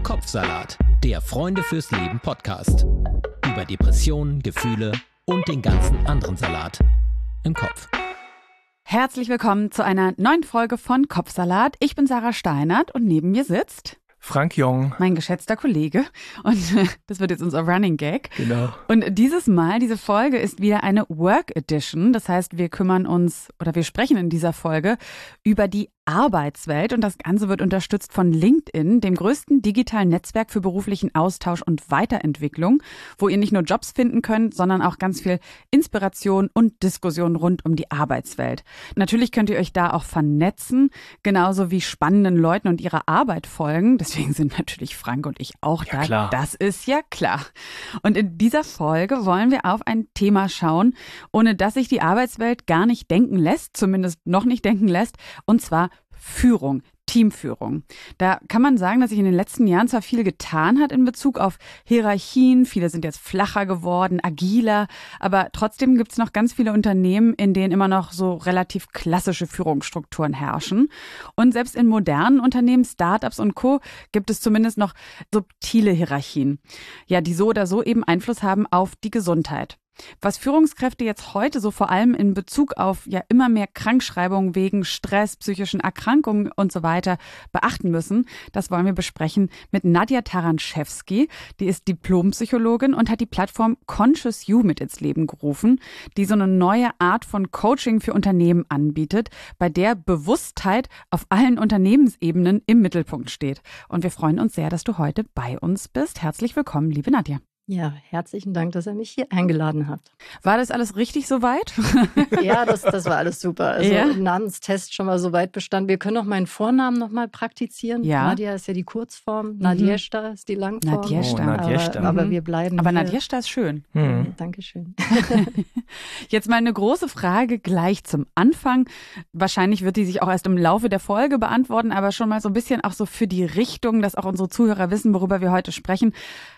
Kopfsalat, der Freunde fürs Leben Podcast. Über Depressionen, Gefühle und den ganzen anderen Salat im Kopf. Herzlich willkommen zu einer neuen Folge von Kopfsalat. Ich bin Sarah Steinert und neben mir sitzt Frank Jong, mein geschätzter Kollege. Und das wird jetzt unser Running Gag. Genau. Und diese Folge ist wieder eine Work Edition. Das heißt, wir sprechen in dieser Folge über die Arbeitswelt und das Ganze wird unterstützt von LinkedIn, dem größten digitalen Netzwerk für beruflichen Austausch und Weiterentwicklung, wo ihr nicht nur Jobs finden könnt, sondern auch ganz viel Inspiration und Diskussion rund um die Arbeitswelt. Natürlich könnt ihr euch da auch vernetzen, genauso wie spannenden Leuten und ihrer Arbeit folgen. Deswegen sind natürlich Frank und ich auch da. Klar. Das ist ja klar. Und in dieser Folge wollen wir auf ein Thema schauen, ohne dass sich die Arbeitswelt gar nicht denken lässt, zumindest noch nicht denken lässt, und zwar Führung, Teamführung. Da kann man sagen, dass sich in den letzten Jahren zwar viel getan hat in Bezug auf Hierarchien, viele sind jetzt flacher geworden, agiler, aber trotzdem gibt es noch ganz viele Unternehmen, in denen immer noch so relativ klassische Führungsstrukturen herrschen. Und selbst in modernen Unternehmen, Startups und Co. gibt es zumindest noch subtile Hierarchien, ja, die so oder so eben Einfluss haben auf die Gesundheit. Was Führungskräfte jetzt heute so vor allem in Bezug auf ja immer mehr Krankschreibungen wegen Stress, psychischen Erkrankungen und so weiter beachten müssen, das wollen wir besprechen mit Nadja Taranschewski. Die ist Diplompsychologin und hat die Plattform Conscious You mit ins Leben gerufen, die so eine neue Art von Coaching für Unternehmen anbietet, bei der Bewusstheit auf allen Unternehmensebenen im Mittelpunkt steht. Und wir freuen uns sehr, dass du heute bei uns bist. Herzlich willkommen, liebe Nadja. Ja, herzlichen Dank, dass ihr mich hier eingeladen habt. War das alles richtig soweit? Ja, das war alles super. Also ja? Namenstest schon mal soweit bestanden. Wir können auch meinen Vornamen noch mal praktizieren. Ja. Nadja ist ja die Kurzform, Nadjeshta ist die Langform. Nadjeshta. Nadjeshta. Aber wir bleiben Aber hier. Nadjeshta ist schön. Dankeschön. Jetzt mal eine große Frage gleich zum Anfang. Wahrscheinlich wird die sich auch erst im Laufe der Folge beantworten, aber schon mal so ein bisschen auch so für die Richtung, dass auch unsere Zuhörer wissen, worüber wir heute sprechen.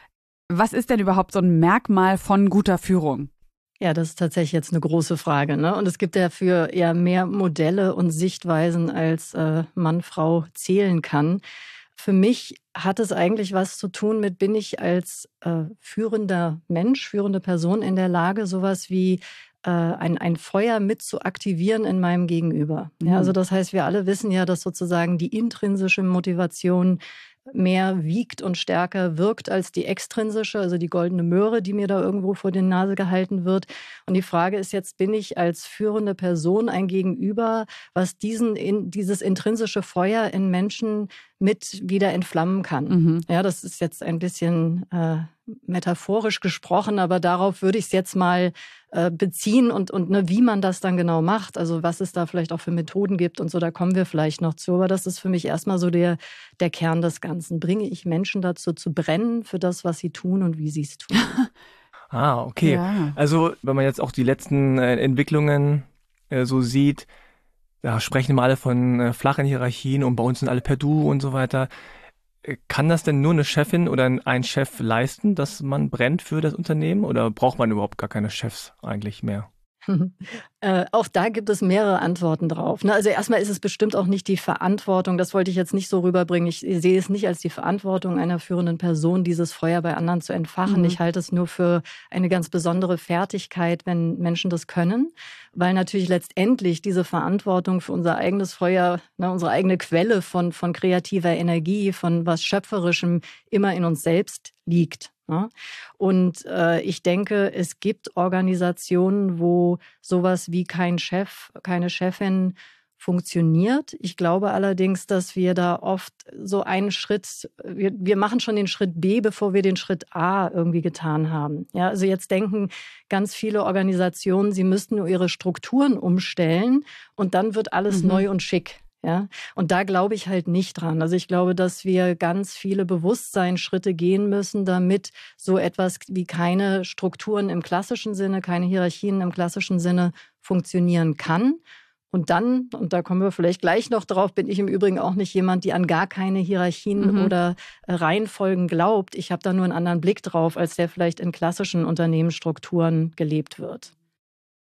Was ist denn überhaupt so ein Merkmal von guter Führung? Ja, das ist tatsächlich jetzt eine große Frage, ne? Und es gibt dafür ja mehr Modelle und Sichtweisen, als Mann, Frau zählen kann. Für mich hat es eigentlich was zu tun mit, bin ich als führender Mensch, führende Person in der Lage, sowas wie ein Feuer mit zu aktivieren in meinem Gegenüber. Ja, also das heißt, wir alle wissen ja, dass sozusagen die intrinsische Motivation mehr wiegt und stärker wirkt als die extrinsische, also die goldene Möhre, die mir da irgendwo vor die Nase gehalten wird. Und die Frage ist jetzt, bin ich als führende Person ein Gegenüber, was dieses intrinsische Feuer in Menschen mit wieder entflammen kann? Ja, das ist jetzt ein bisschen metaphorisch gesprochen, aber darauf würde ich es jetzt mal beziehen und wie man das dann genau macht, also was es da vielleicht auch für Methoden gibt und so, da kommen wir vielleicht noch zu. Aber das ist für mich erstmal so der Kern des Ganzen. Bringe ich Menschen dazu zu brennen für das, was sie tun und wie sie es tun? Okay. Ja. Also wenn man jetzt auch die letzten Entwicklungen so sieht, da sprechen immer alle von flachen Hierarchien und bei uns sind alle per Du und so weiter. Kann das denn nur eine Chefin oder ein Chef leisten, dass man brennt für das Unternehmen? Oder braucht man überhaupt gar keine Chefs eigentlich mehr? Auch da gibt es mehrere Antworten drauf. Also erstmal ist es bestimmt auch nicht die Verantwortung, das wollte ich jetzt nicht so rüberbringen. Ich sehe es nicht als die Verantwortung einer führenden Person, dieses Feuer bei anderen zu entfachen. Ich halte es nur für eine ganz besondere Fertigkeit, wenn Menschen das können, weil natürlich letztendlich diese Verantwortung für unser eigenes Feuer, unsere eigene Quelle von kreativer Energie, von was Schöpferischem immer in uns selbst liegt. Und ich denke, es gibt Organisationen, wo sowas wie kein Chef, keine Chefin funktioniert. Ich glaube allerdings, dass wir da oft so einen Schritt, wir machen schon den Schritt B, bevor wir den Schritt A irgendwie getan haben. Ja, also jetzt denken ganz viele Organisationen, sie müssten nur ihre Strukturen umstellen und dann wird alles neu und schick. Ja, und da glaube ich halt nicht dran. Also ich glaube, dass wir ganz viele Bewusstseinsschritte gehen müssen, damit so etwas wie keine Strukturen im klassischen Sinne, keine Hierarchien im klassischen Sinne funktionieren kann. Und dann, und da kommen wir vielleicht gleich noch drauf, bin ich im Übrigen auch nicht jemand, die an gar keine Hierarchien oder Reihenfolgen glaubt. Ich habe da nur einen anderen Blick drauf, als der vielleicht in klassischen Unternehmensstrukturen gelebt wird.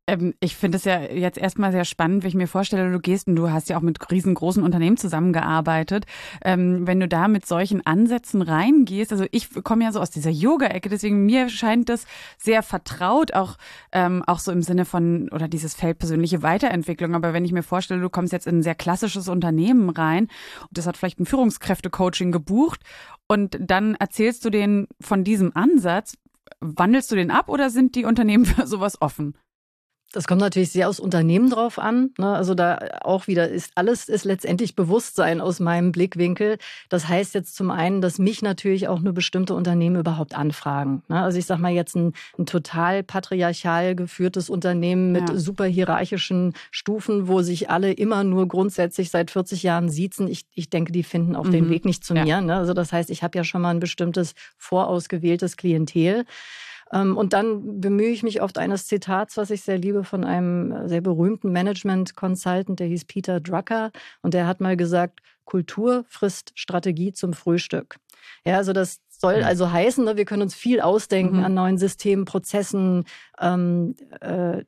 Ich finde es ja jetzt erstmal sehr spannend, wenn ich mir vorstelle, du gehst und du hast ja auch mit riesengroßen Unternehmen zusammengearbeitet. Wenn du da mit solchen Ansätzen reingehst, also ich komme ja so aus dieser Yoga-Ecke, deswegen mir scheint das sehr vertraut, auch so im Sinne von, oder dieses Feld persönliche Weiterentwicklung. Aber wenn ich mir vorstelle, du kommst jetzt in ein sehr klassisches Unternehmen rein und das hat vielleicht ein Führungskräfte-Coaching gebucht und dann erzählst du denen von diesem Ansatz, wandelst du den ab oder sind die Unternehmen für sowas offen? Das kommt natürlich sehr aufs Unternehmen drauf an. Also da auch wieder alles ist letztendlich Bewusstsein aus meinem Blickwinkel. Das heißt jetzt zum einen, dass mich natürlich auch nur bestimmte Unternehmen überhaupt anfragen. Also ich sag mal jetzt ein total patriarchal geführtes Unternehmen mit super hierarchischen Stufen, wo sich alle immer nur grundsätzlich seit 40 Jahren siezen. Ich denke, die finden auf den Weg nicht zu mir. Also das heißt, ich habe ja schon mal ein bestimmtes vorausgewähltes Klientel. Und dann bemühe ich mich oft eines Zitats, was ich sehr liebe, von einem sehr berühmten Management-Consultant, der hieß Peter Drucker. Und der hat mal gesagt, Kultur frisst Strategie zum Frühstück. Ja, also das soll also heißen, wir können uns viel ausdenken an neuen Systemen, Prozessen, alles,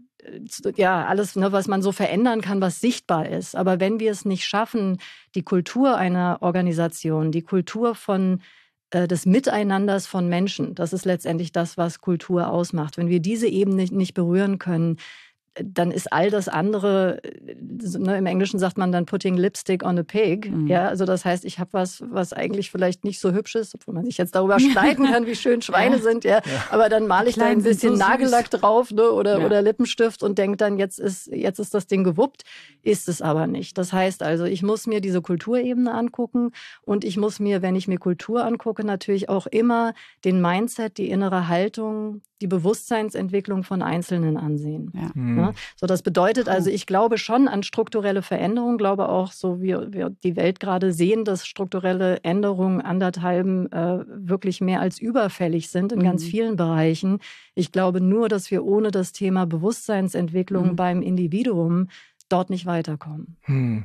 was man so verändern kann, was sichtbar ist. Aber wenn wir es nicht schaffen, die Kultur einer Organisation, die Kultur des Miteinanders von Menschen. Das ist letztendlich das, was Kultur ausmacht. Wenn wir diese Ebene nicht berühren können, dann ist all das andere, im Englischen sagt man dann putting lipstick on a pig. Ja, also das heißt, ich habe was eigentlich vielleicht nicht so hübsch ist, obwohl man sich jetzt darüber streiten kann, wie schön Schweine sind. Aber dann male ich da ein bisschen so Nagellack drauf oder Lippenstift und denke dann, jetzt ist das Ding gewuppt. Ist es aber nicht. Das heißt also, ich muss mir diese Kulturebene angucken und ich muss mir, wenn ich mir Kultur angucke, natürlich auch immer den Mindset, die innere Haltung, die Bewusstseinsentwicklung von Einzelnen ansehen. Ja. So, das bedeutet also, ich glaube schon an strukturelle Veränderungen, glaube auch, so wie wir die Welt gerade sehen, dass strukturelle Änderungen anderthalben wirklich mehr als überfällig sind in ganz vielen Bereichen. Ich glaube nur, dass wir ohne das Thema Bewusstseinsentwicklung beim Individuum dort nicht weiterkommen.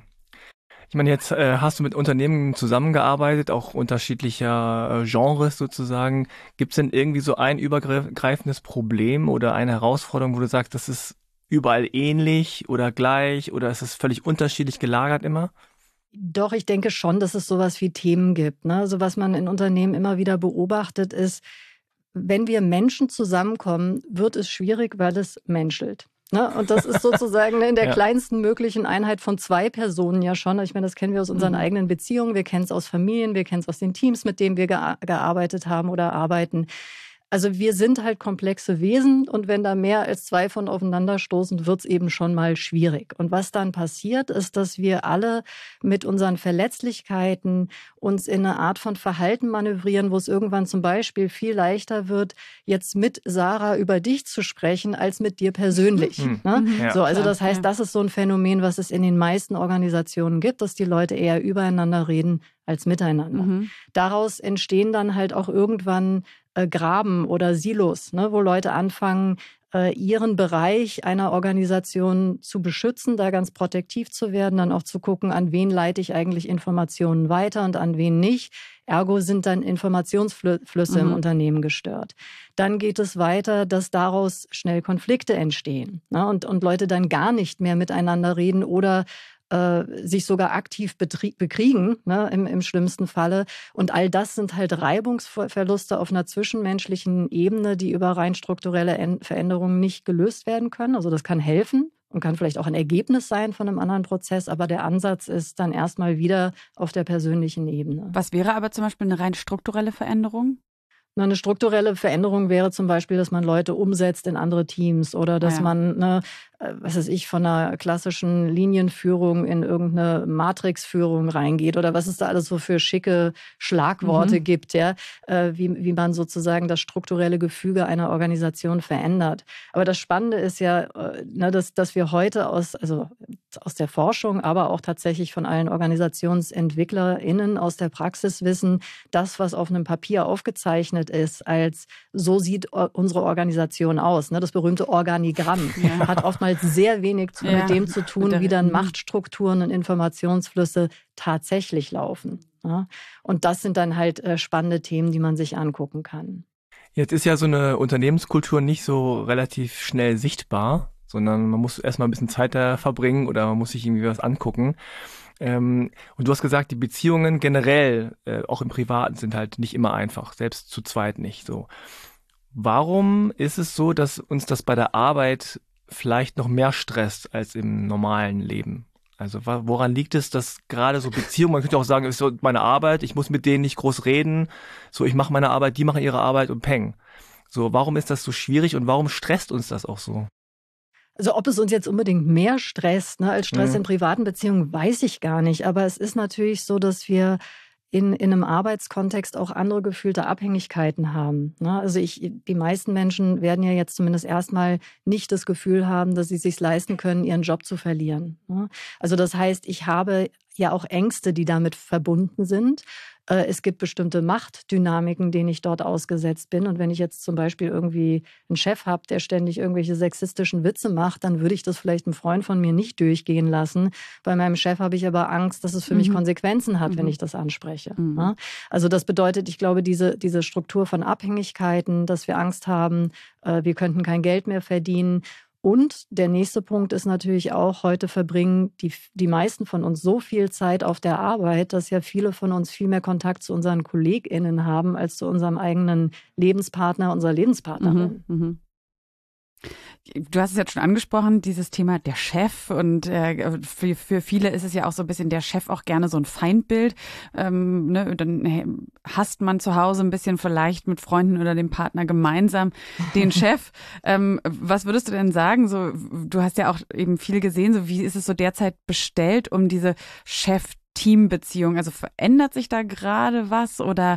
Ich meine, jetzt hast du mit Unternehmen zusammengearbeitet, auch unterschiedlicher Genres sozusagen. Gibt es denn irgendwie so ein übergreifendes Problem oder eine Herausforderung, wo du sagst, das ist überall ähnlich oder gleich oder ist es völlig unterschiedlich gelagert immer? Doch, ich denke schon, dass es sowas wie Themen gibt. Also was man in Unternehmen immer wieder beobachtet ist, wenn wir Menschen zusammenkommen, wird es schwierig, weil es menschelt. Und das ist sozusagen in der kleinsten möglichen Einheit von 2 Personen ja schon. Ich meine, das kennen wir aus unseren eigenen Beziehungen, wir kennen es aus Familien, wir kennen es aus den Teams, mit denen wir gearbeitet haben oder arbeiten. Also wir sind halt komplexe Wesen und wenn da mehr als 2 von aufeinander stoßen, wird es eben schon mal schwierig. Und was dann passiert, ist, dass wir alle mit unseren Verletzlichkeiten uns in eine Art von Verhalten manövrieren, wo es irgendwann zum Beispiel viel leichter wird, jetzt mit Sarah über dich zu sprechen, als mit dir persönlich. Also das heißt, das ist so ein Phänomen, was es in den meisten Organisationen gibt, dass die Leute eher übereinander reden als miteinander. Daraus entstehen dann halt auch irgendwann Graben oder Silos, wo Leute anfangen, ihren Bereich einer Organisation zu beschützen, da ganz protektiv zu werden, dann auch zu gucken, an wen leite ich eigentlich Informationen weiter und an wen nicht. Ergo sind dann Informationsflüsse im Unternehmen gestört. Dann geht es weiter, dass daraus schnell Konflikte entstehen, und Leute dann gar nicht mehr miteinander reden oder sich sogar aktiv bekriegen, im schlimmsten Falle. Und all das sind halt Reibungsverluste auf einer zwischenmenschlichen Ebene, die über rein strukturelle Veränderungen nicht gelöst werden können. Also das kann helfen und kann vielleicht auch ein Ergebnis sein von einem anderen Prozess, aber der Ansatz ist dann erstmal wieder auf der persönlichen Ebene. Was wäre aber zum Beispiel eine rein strukturelle Veränderung? Eine strukturelle Veränderung wäre zum Beispiel, dass man Leute umsetzt in andere Teams oder dass man, von einer klassischen Linienführung in irgendeine Matrixführung reingeht oder was es da alles so für schicke Schlagworte gibt, wie man sozusagen das strukturelle Gefüge einer Organisation verändert. Aber das Spannende ist ja, dass wir heute aus der Forschung, aber auch tatsächlich von allen OrganisationsentwicklerInnen aus der Praxis wissen, das, was auf einem Papier aufgezeichnet ist, als so sieht unsere Organisation aus. Das berühmte Organigramm hat oftmals sehr wenig mit dem zu tun, wie dann Machtstrukturen und Informationsflüsse tatsächlich laufen. Und das sind dann halt spannende Themen, die man sich angucken kann. Jetzt ist ja so eine Unternehmenskultur nicht so relativ schnell sichtbar, sondern man muss erstmal ein bisschen Zeit da verbringen oder man muss sich irgendwie was angucken. Und du hast gesagt, die Beziehungen generell, auch im Privaten, sind halt nicht immer einfach, selbst zu zweit nicht so. Warum ist es so, dass uns das bei der Arbeit vielleicht noch mehr stresst als im normalen Leben? Also woran liegt es, dass gerade so Beziehungen, man könnte auch sagen, es ist so meine Arbeit, ich muss mit denen nicht groß reden, so ich mache meine Arbeit, die machen ihre Arbeit und peng. So, warum ist das so schwierig und warum stresst uns das auch so? Also ob es uns jetzt unbedingt mehr stresst, ne, als Stress in privaten Beziehungen, weiß ich gar nicht. Aber es ist natürlich so, dass wir in einem Arbeitskontext auch andere gefühlte Abhängigkeiten haben. Ne? Also die meisten Menschen werden ja jetzt zumindest erstmal nicht das Gefühl haben, dass sie es sich leisten können, ihren Job zu verlieren. Ne? Also das heißt, ich habe ja auch Ängste, die damit verbunden sind. Es gibt bestimmte Machtdynamiken, denen ich dort ausgesetzt bin. Und wenn ich jetzt zum Beispiel irgendwie einen Chef habe, der ständig irgendwelche sexistischen Witze macht, dann würde ich das vielleicht einem Freund von mir nicht durchgehen lassen. Bei meinem Chef habe ich aber Angst, dass es für mich Konsequenzen hat, wenn ich das anspreche. Also das bedeutet, ich glaube, diese Struktur von Abhängigkeiten, dass wir Angst haben, wir könnten kein Geld mehr verdienen. Und der nächste Punkt ist natürlich auch, heute verbringen die meisten von uns so viel Zeit auf der Arbeit, dass ja viele von uns viel mehr Kontakt zu unseren KollegInnen haben, als zu unserem eigenen Lebenspartner, unserer Lebenspartnerin. Du hast es jetzt schon angesprochen, dieses Thema der Chef, und für viele ist es ja auch so ein bisschen der Chef auch gerne so ein Feindbild. Ne? Dann hasst man zu Hause ein bisschen vielleicht mit Freunden oder dem Partner gemeinsam den Chef. Was würdest du denn sagen? So, du hast ja auch eben viel gesehen, so wie ist es so derzeit bestellt um diese Chef-Team-Beziehung? Also verändert sich da gerade was oder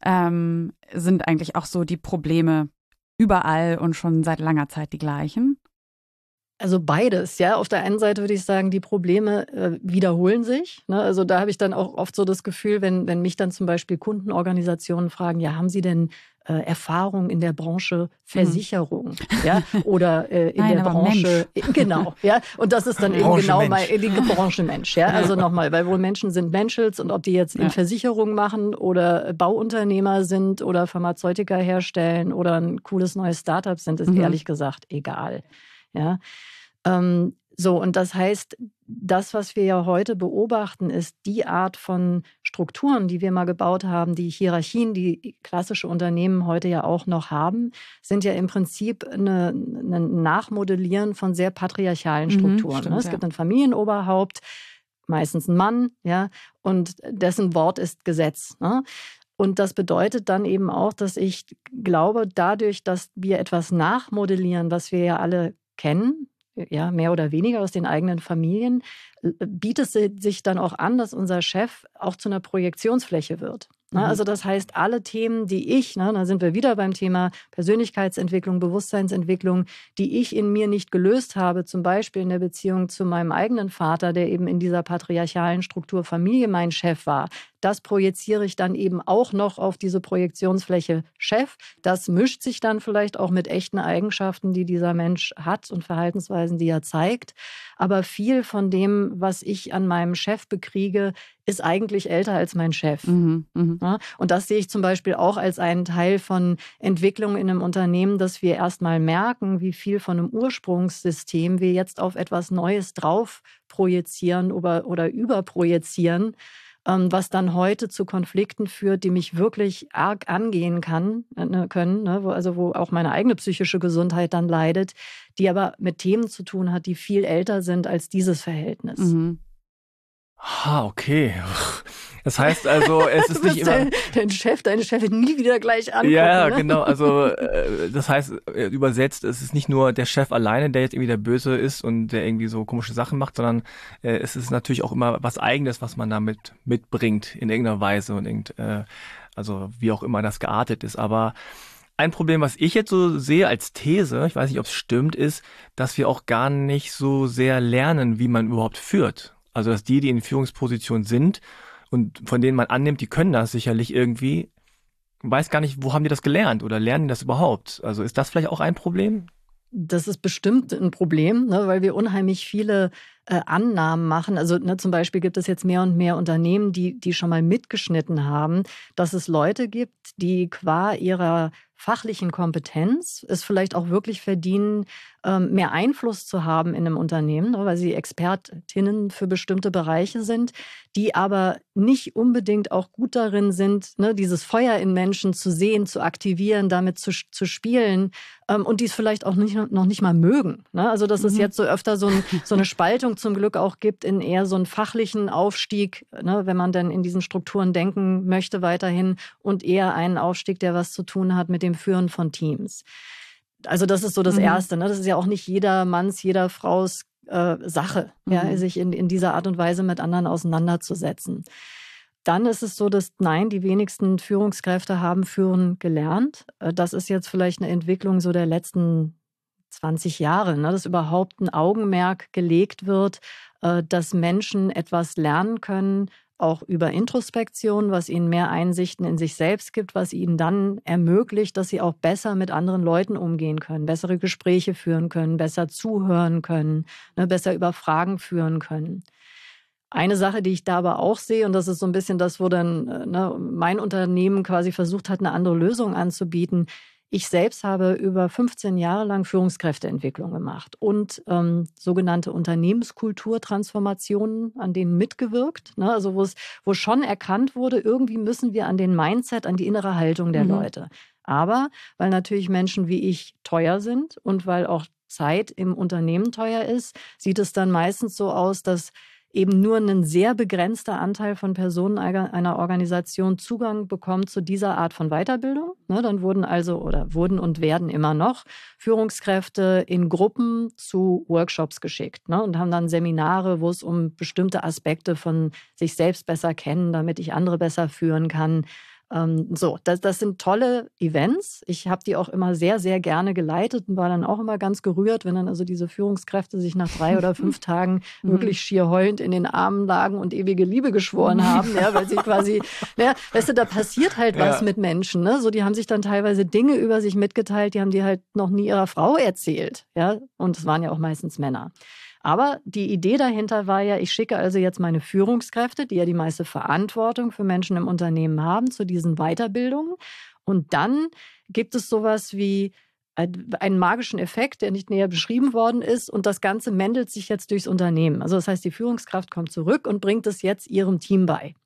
sind eigentlich auch so die Probleme überall und schon seit langer Zeit die gleichen? Also beides, ja. Auf der einen Seite würde ich sagen, die Probleme wiederholen sich. Ne? Also da habe ich dann auch oft so das Gefühl, wenn mich dann zum Beispiel Kundenorganisationen fragen, ja, haben Sie denn Erfahrung in der Branche Versicherung, ja, oder in der Branche, genau, ja, und das ist dann eben genau mal die Branche Mensch, ja, also nochmal, weil wohl Menschen sind Menschels und ob die jetzt in Versicherung machen oder Bauunternehmer sind oder Pharmazeutika herstellen oder ein cooles neues Startup sind, ist ehrlich gesagt egal, ja. So, und das heißt, das, was wir ja heute beobachten, ist die Art von Strukturen, die wir mal gebaut haben, die Hierarchien, die klassische Unternehmen heute ja auch noch haben, sind ja im Prinzip ein Nachmodellieren von sehr patriarchalen Strukturen. Stimmt, es gibt ein Familienoberhaupt, meistens ein Mann, ja, und dessen Wort ist Gesetz. Ne? Und das bedeutet dann eben auch, dass ich glaube, dadurch, dass wir etwas nachmodellieren, was wir ja alle kennen, ja, mehr oder weniger aus den eigenen Familien, bietet es sich dann auch an, dass unser Chef auch zu einer Projektionsfläche wird. Also das heißt, alle Themen, die ich, da sind wir wieder beim Thema Persönlichkeitsentwicklung, Bewusstseinsentwicklung, die ich in mir nicht gelöst habe, zum Beispiel in der Beziehung zu meinem eigenen Vater, der eben in dieser patriarchalen Struktur Familie mein Chef war, das projiziere ich dann eben auch noch auf diese Projektionsfläche Chef. Das mischt sich dann vielleicht auch mit echten Eigenschaften, die dieser Mensch hat und Verhaltensweisen, die er zeigt. Aber viel von dem, was ich an meinem Chef bekriege, ist eigentlich älter als mein Chef. Ja, und das sehe ich zum Beispiel auch als einen Teil von Entwicklung in einem Unternehmen, dass wir erstmal merken, wie viel von einem Ursprungssystem wir jetzt auf etwas Neues drauf projizieren oder überprojizieren, was dann heute zu Konflikten führt, die mich wirklich arg angehen können, wo auch meine eigene psychische Gesundheit dann leidet, die aber mit Themen zu tun hat, die viel älter sind als dieses Verhältnis. Okay. Das heißt also, es ist nicht immer... Deine Chefin nie wieder gleich angucken. Ja, ne? genau. Also das heißt, übersetzt, es ist nicht nur der Chef alleine, der jetzt irgendwie der Böse ist und der irgendwie so komische Sachen macht, sondern es ist natürlich auch immer was Eigenes, was man damit mitbringt in irgendeiner Weise und also wie auch immer das geartet ist. Aber ein Problem, was ich jetzt so sehe als These, ich weiß nicht, ob es stimmt, ist, dass wir auch gar nicht so sehr lernen, wie man überhaupt führt. Also dass die in Führungsposition sind und von denen man annimmt, die können das sicherlich irgendwie, weiß gar nicht, wo haben die das gelernt oder lernen die das überhaupt? Also ist das vielleicht auch ein Problem? Das ist bestimmt ein Problem, weil wir unheimlich viele Annahmen machen. Also zum Beispiel gibt es jetzt mehr und mehr Unternehmen, die schon mal mitgeschnitten haben, dass es Leute gibt, die qua ihrer fachlichen Kompetenz es vielleicht auch wirklich verdienen, mehr Einfluss zu haben in einem Unternehmen, weil sie Expertinnen für bestimmte Bereiche sind, die aber nicht unbedingt auch gut darin sind, dieses Feuer in Menschen zu sehen, zu aktivieren, damit zu spielen und die es vielleicht auch noch nicht mal mögen. Also dass es jetzt so öfter so eine Spaltung zum Glück auch gibt in eher so einen fachlichen Aufstieg, wenn man dann in diesen Strukturen denken möchte weiterhin und eher einen Aufstieg, der was zu tun hat mit dem Führen von Teams. Also das ist so das Erste. Das ist ja auch nicht jeder Manns, jeder Fraus Sache, sich in dieser Art und Weise mit anderen auseinanderzusetzen. Dann ist es so, dass die wenigsten Führungskräfte haben führen gelernt. Das ist jetzt vielleicht eine Entwicklung so der letzten 20 Jahre, dass überhaupt ein Augenmerk gelegt wird, dass Menschen etwas lernen können, auch über Introspektion, was ihnen mehr Einsichten in sich selbst gibt, was ihnen dann ermöglicht, dass sie auch besser mit anderen Leuten umgehen können, bessere Gespräche führen können, besser zuhören können, besser über Fragen führen können. Eine Sache, die ich da aber auch sehe, und das ist so ein bisschen das, wo dann mein Unternehmen quasi versucht hat, eine andere Lösung anzubieten. Ich selbst habe über 15 Jahre lang Führungskräfteentwicklung gemacht und sogenannte Unternehmenskulturtransformationen, an denen mitgewirkt. Also wo schon erkannt wurde, irgendwie müssen wir an den Mindset, an die innere Haltung der Leute. Aber weil natürlich Menschen wie ich teuer sind und weil auch Zeit im Unternehmen teuer ist, sieht es dann meistens so aus, dass eben nur ein sehr begrenzter Anteil von Personen einer Organisation Zugang bekommt zu dieser Art von Weiterbildung. Dann wurden und werden immer noch Führungskräfte in Gruppen zu Workshops geschickt und haben dann Seminare, wo es um bestimmte Aspekte von sich selbst besser kennen, damit ich andere besser führen kann. Das sind tolle Events. Ich habe die auch immer sehr, sehr gerne geleitet und war dann auch immer ganz gerührt, wenn dann also diese Führungskräfte sich nach 3 oder 5 Tagen wirklich schier heulend in den Armen lagen und ewige Liebe geschworen haben, weil sie quasi, weißt du, da passiert halt was mit Menschen. So, die haben sich dann teilweise Dinge über sich mitgeteilt, die haben die halt noch nie ihrer Frau erzählt. Und es waren ja auch meistens Männer. Aber die Idee dahinter war ja, ich schicke also jetzt meine Führungskräfte, die ja die meiste Verantwortung für Menschen im Unternehmen haben, zu diesen Weiterbildungen. Und dann gibt es sowas wie einen magischen Effekt, der nicht näher beschrieben worden ist. Und das Ganze mendelt sich jetzt durchs Unternehmen. Also das heißt, die Führungskraft kommt zurück und bringt es jetzt ihrem Team bei.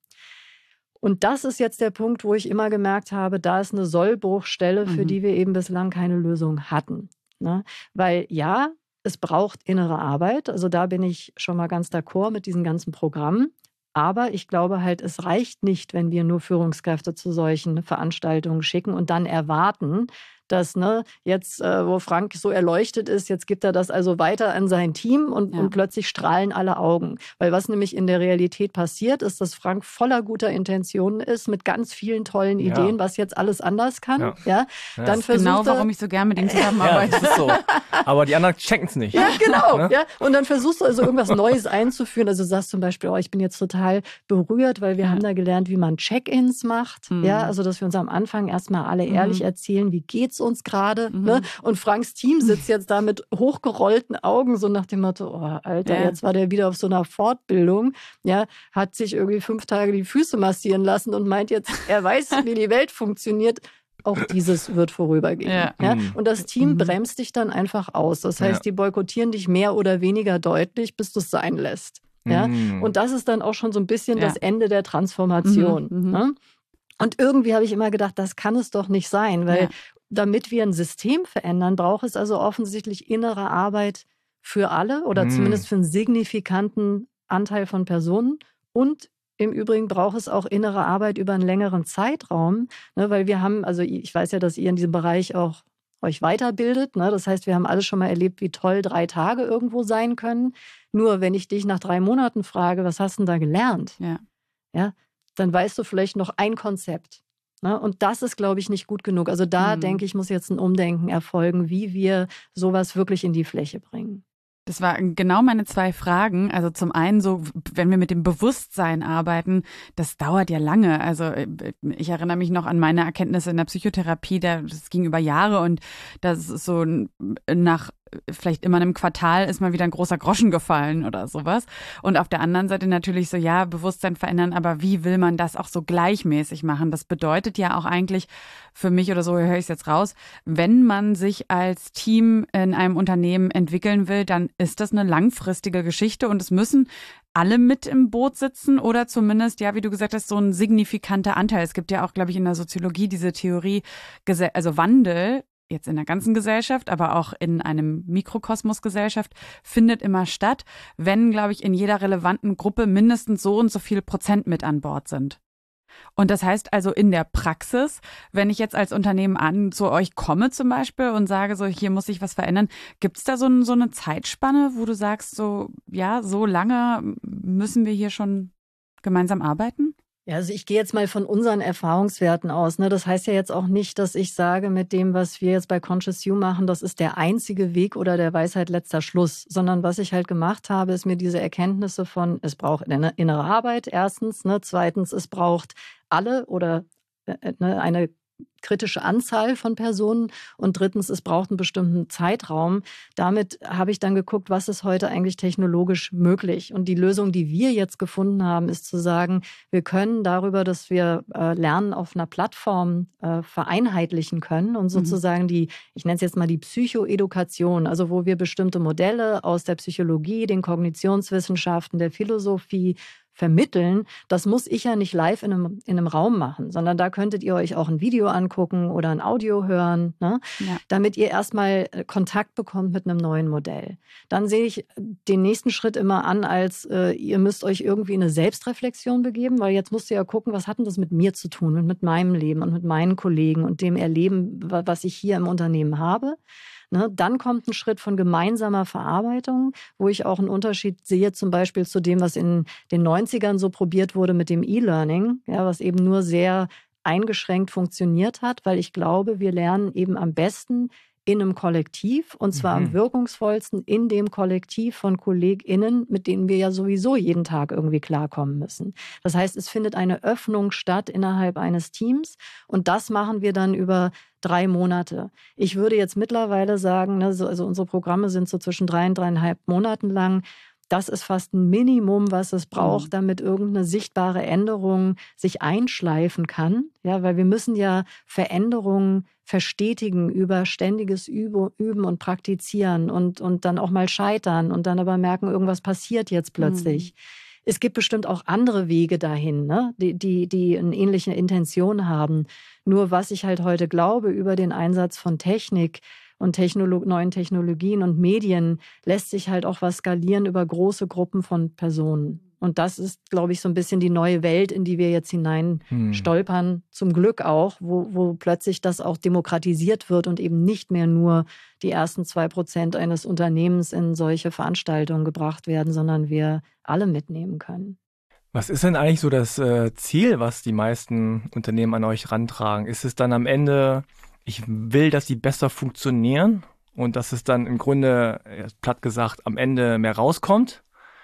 Und das ist jetzt der Punkt, wo ich immer gemerkt habe, da ist eine Sollbruchstelle, für die wir eben bislang keine Lösung hatten. Weil es braucht innere Arbeit. Also da bin ich schon mal ganz d'accord mit diesen ganzen Programmen. Aber ich glaube halt, es reicht nicht, wenn wir nur Führungskräfte zu solchen Veranstaltungen schicken und dann erwarten, dass jetzt, wo Frank so erleuchtet ist, jetzt gibt er das also weiter an sein Team und plötzlich strahlen alle Augen. Weil was nämlich in der Realität passiert, ist, dass Frank voller guter Intentionen ist, mit ganz vielen tollen Ideen, was jetzt alles anders kann. Dann das ist genau, warum ich so gern mit ihm zusammenarbeite. Das ist so. Aber die anderen checken es nicht. Ja, genau. Und dann versuchst du also irgendwas Neues einzuführen. Also du sagst zum Beispiel, ich bin jetzt total berührt, weil wir haben da gelernt, wie man Check-ins macht. Also dass wir uns am Anfang erstmal alle ehrlich erzählen, wie geht's uns gerade. Und Franks Team sitzt jetzt da mit hochgerollten Augen, so nach dem Motto, Alter, jetzt war der wieder auf so einer Fortbildung, hat sich irgendwie 5 Tage die Füße massieren lassen und meint jetzt, er weiß, wie die Welt funktioniert. Auch dieses wird vorübergehen. Und das Team bremst dich dann einfach aus. Das heißt, die boykottieren dich mehr oder weniger deutlich, bis du es sein lässt. Und das ist dann auch schon so ein bisschen das Ende der Transformation. Und irgendwie habe ich immer gedacht, das kann es doch nicht sein, weil damit wir ein System verändern, braucht es also offensichtlich innere Arbeit für alle oder zumindest für einen signifikanten Anteil von Personen. Und im Übrigen braucht es auch innere Arbeit über einen längeren Zeitraum, weil wir haben, also ich weiß ja, dass ihr in diesem Bereich auch euch weiterbildet. Das heißt, wir haben alle schon mal erlebt, wie toll 3 Tage irgendwo sein können. Nur wenn ich dich nach 3 Monaten frage, was hast du denn da gelernt? Dann weißt du vielleicht noch ein Konzept. Und das ist, glaube ich, nicht gut genug. Also da, denke ich, muss jetzt ein Umdenken erfolgen, wie wir sowas wirklich in die Fläche bringen. Das waren genau meine 2 Fragen. Also zum einen so, wenn wir mit dem Bewusstsein arbeiten, das dauert ja lange. Also ich erinnere mich noch an meine Erkenntnisse in der Psychotherapie, das ging über Jahre und das ist so nach vielleicht immer in einem Quartal ist mal wieder ein großer Groschen gefallen oder sowas. Und auf der anderen Seite natürlich so, ja, Bewusstsein verändern, aber wie will man das auch so gleichmäßig machen? Das bedeutet ja auch eigentlich für mich oder so, höre ich es jetzt raus, wenn man sich als Team in einem Unternehmen entwickeln will, dann ist das eine langfristige Geschichte und es müssen alle mit im Boot sitzen oder zumindest, ja, wie du gesagt hast, so ein signifikanter Anteil. Es gibt ja auch, glaube ich, in der Soziologie diese Theorie, also Wandel jetzt in der ganzen Gesellschaft, aber auch in einem Mikrokosmos Gesellschaft, findet immer statt, wenn, glaube ich, in jeder relevanten Gruppe mindestens so und so viel Prozent mit an Bord sind. Und das heißt also in der Praxis, wenn ich jetzt als Unternehmen zu euch komme zum Beispiel und sage, so hier muss sich was verändern, gibt es da so eine Zeitspanne, wo du sagst, so ja, so lange müssen wir hier schon gemeinsam arbeiten? Ja, also ich gehe jetzt mal von unseren Erfahrungswerten aus. Ne? Das heißt ja jetzt auch nicht, dass ich sage, mit dem, was wir jetzt bei Conscious You machen, das ist der einzige Weg oder der Weisheit letzter Schluss. Sondern was ich halt gemacht habe, ist mir diese Erkenntnisse von, es braucht eine innere Arbeit, erstens. Ne? Zweitens, es braucht alle oder eine kritische Anzahl von Personen und drittens, es braucht einen bestimmten Zeitraum. Damit habe ich dann geguckt, was ist heute eigentlich technologisch möglich. Und die Lösung, die wir jetzt gefunden haben, ist zu sagen, wir können darüber, dass wir Lernen auf einer Plattform vereinheitlichen können und sozusagen ich nenne es jetzt mal die Psychoedukation, also wo wir bestimmte Modelle aus der Psychologie, den Kognitionswissenschaften, der Philosophie vermitteln, das muss ich ja nicht live in einem Raum machen, sondern da könntet ihr euch auch ein Video angucken oder ein Audio hören, ne? Ja. Damit ihr erstmal Kontakt bekommt mit einem neuen Modell. Dann sehe ich den nächsten Schritt immer an als, ihr müsst euch irgendwie in eine Selbstreflexion begeben, weil jetzt musst ihr ja gucken, was hat denn das mit mir zu tun und mit meinem Leben und mit meinen Kollegen und dem Erleben, was ich hier im Unternehmen habe. Ne, dann kommt ein Schritt von gemeinsamer Verarbeitung, wo ich auch einen Unterschied sehe, zum Beispiel zu dem, was in den 90ern so probiert wurde mit dem E-Learning, ja, was eben nur sehr eingeschränkt funktioniert hat, weil ich glaube, wir lernen eben am besten in einem Kollektiv und zwar am wirkungsvollsten in dem Kollektiv von KollegInnen, mit denen wir ja sowieso jeden Tag irgendwie klarkommen müssen. Das heißt, es findet eine Öffnung statt innerhalb eines Teams und das machen wir dann über 3 Monate. Ich würde jetzt mittlerweile sagen, also unsere Programme sind so zwischen 3 und 3,5 Monaten lang. Das ist fast ein Minimum, was es braucht, damit irgendeine sichtbare Änderung sich einschleifen kann. Ja, weil wir müssen ja Veränderungen verstetigen über ständiges Üben und Praktizieren und dann auch mal scheitern und dann aber merken, irgendwas passiert jetzt plötzlich. Es gibt bestimmt auch andere Wege dahin, ne? die eine ähnliche Intention haben. Nur was ich halt heute glaube über den Einsatz von Technik und neuen Technologien und Medien, lässt sich halt auch was skalieren über große Gruppen von Personen. Und das ist, glaube ich, so ein bisschen die neue Welt, in die wir jetzt hinein stolpern, zum Glück auch, wo plötzlich das auch demokratisiert wird und eben nicht mehr nur die ersten 2% eines Unternehmens in solche Veranstaltungen gebracht werden, sondern wir alle mitnehmen können. Was ist denn eigentlich so das Ziel, was die meisten Unternehmen an euch rantragen? Ist es dann am Ende, ich will, dass die besser funktionieren und dass es dann im Grunde, platt gesagt, am Ende mehr rauskommt?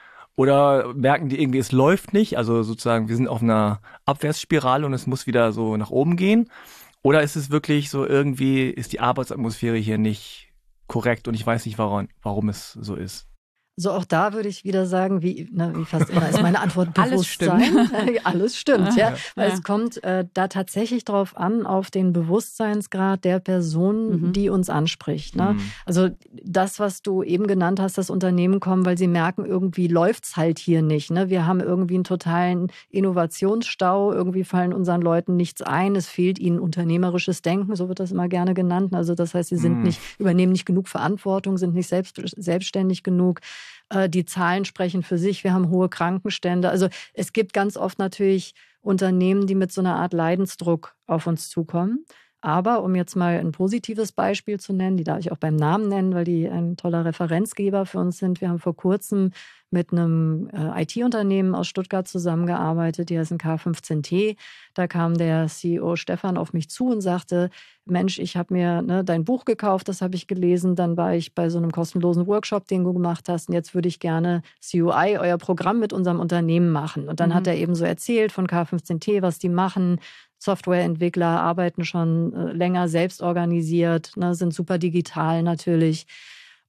Oder merken die irgendwie, es läuft nicht? Also sozusagen, wir sind auf einer Abwärtsspirale und es muss wieder so nach oben gehen? Oder ist es wirklich so irgendwie, ist die Arbeitsatmosphäre hier nicht korrekt und ich weiß nicht, warum es so ist? So, auch da würde ich wieder sagen, wie fast immer ist meine Antwort Bewusstsein. Alles stimmt, ja. Weil es kommt da tatsächlich drauf an, auf den Bewusstseinsgrad der Person, die uns anspricht. Ne? Also das, was du eben genannt hast, das Unternehmen kommen, weil sie merken, irgendwie läuft's halt hier nicht. Ne? Wir haben irgendwie einen totalen Innovationsstau, irgendwie fallen unseren Leuten nichts ein, es fehlt ihnen unternehmerisches Denken, so wird das immer gerne genannt. Also das heißt, sie sind übernehmen nicht genug Verantwortung, sind nicht selbstständig genug. Die Zahlen sprechen für sich. Wir haben hohe Krankenstände. Also es gibt ganz oft natürlich Unternehmen, die mit so einer Art Leidensdruck auf uns zukommen. Aber um jetzt mal ein positives Beispiel zu nennen, die darf ich auch beim Namen nennen, weil die ein toller Referenzgeber für uns sind. Wir haben vor kurzem mit einem IT-Unternehmen aus Stuttgart zusammengearbeitet, die heißen K15T. Da kam der CEO Stefan auf mich zu und sagte, Mensch, ich habe mir dein Buch gekauft, das habe ich gelesen. Dann war ich bei so einem kostenlosen Workshop, den du gemacht hast. Und jetzt würde ich gerne CUI, euer Programm mit unserem Unternehmen machen. Und dann hat er eben so erzählt von K15T, was die machen. Softwareentwickler arbeiten schon länger selbst organisiert, sind super digital natürlich.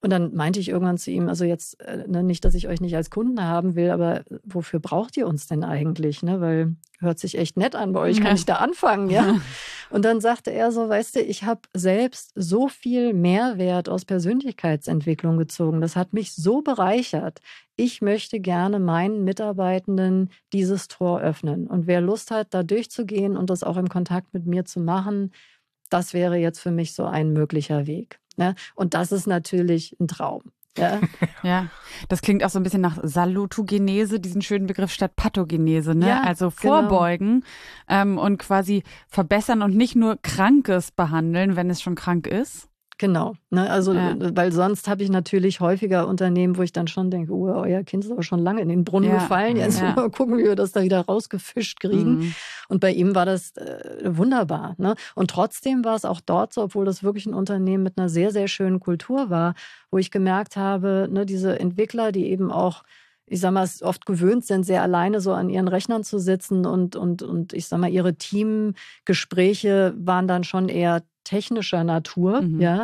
Und dann meinte ich irgendwann zu ihm, also jetzt nicht, dass ich euch nicht als Kunden haben will, aber wofür braucht ihr uns denn eigentlich? Ne? Weil hört sich echt nett an, bei euch kann ich da anfangen. Ja? Und dann sagte er so, weißt du, ich habe selbst so viel Mehrwert aus Persönlichkeitsentwicklung gezogen. Das hat mich so bereichert. Ich möchte gerne meinen Mitarbeitenden dieses Tor öffnen. Und wer Lust hat, da durchzugehen und das auch im Kontakt mit mir zu machen, das wäre jetzt für mich so ein möglicher Weg. Ne? Und das ist natürlich ein Traum. Ja. Ja, das klingt auch so ein bisschen nach Salutogenese, diesen schönen Begriff statt Pathogenese, ne? Ja, also vorbeugen und quasi verbessern und nicht nur Krankes behandeln, wenn es schon krank ist. Genau, ne? Also weil sonst habe ich natürlich häufiger Unternehmen, wo ich dann schon denke, oh, euer Kind ist aber schon lange in den Brunnen gefallen, jetzt mal gucken, wie wir das da wieder rausgefischt kriegen. Und bei ihm war das wunderbar. Ne? Und trotzdem war es auch dort so, obwohl das wirklich ein Unternehmen mit einer sehr, sehr schönen Kultur war, wo ich gemerkt habe, ne, diese Entwickler, die eben auch, ich sag mal, oft gewöhnt sind, sehr alleine so an ihren Rechnern zu sitzen und ich sag mal, ihre Teamgespräche waren dann schon eher technischer Natur,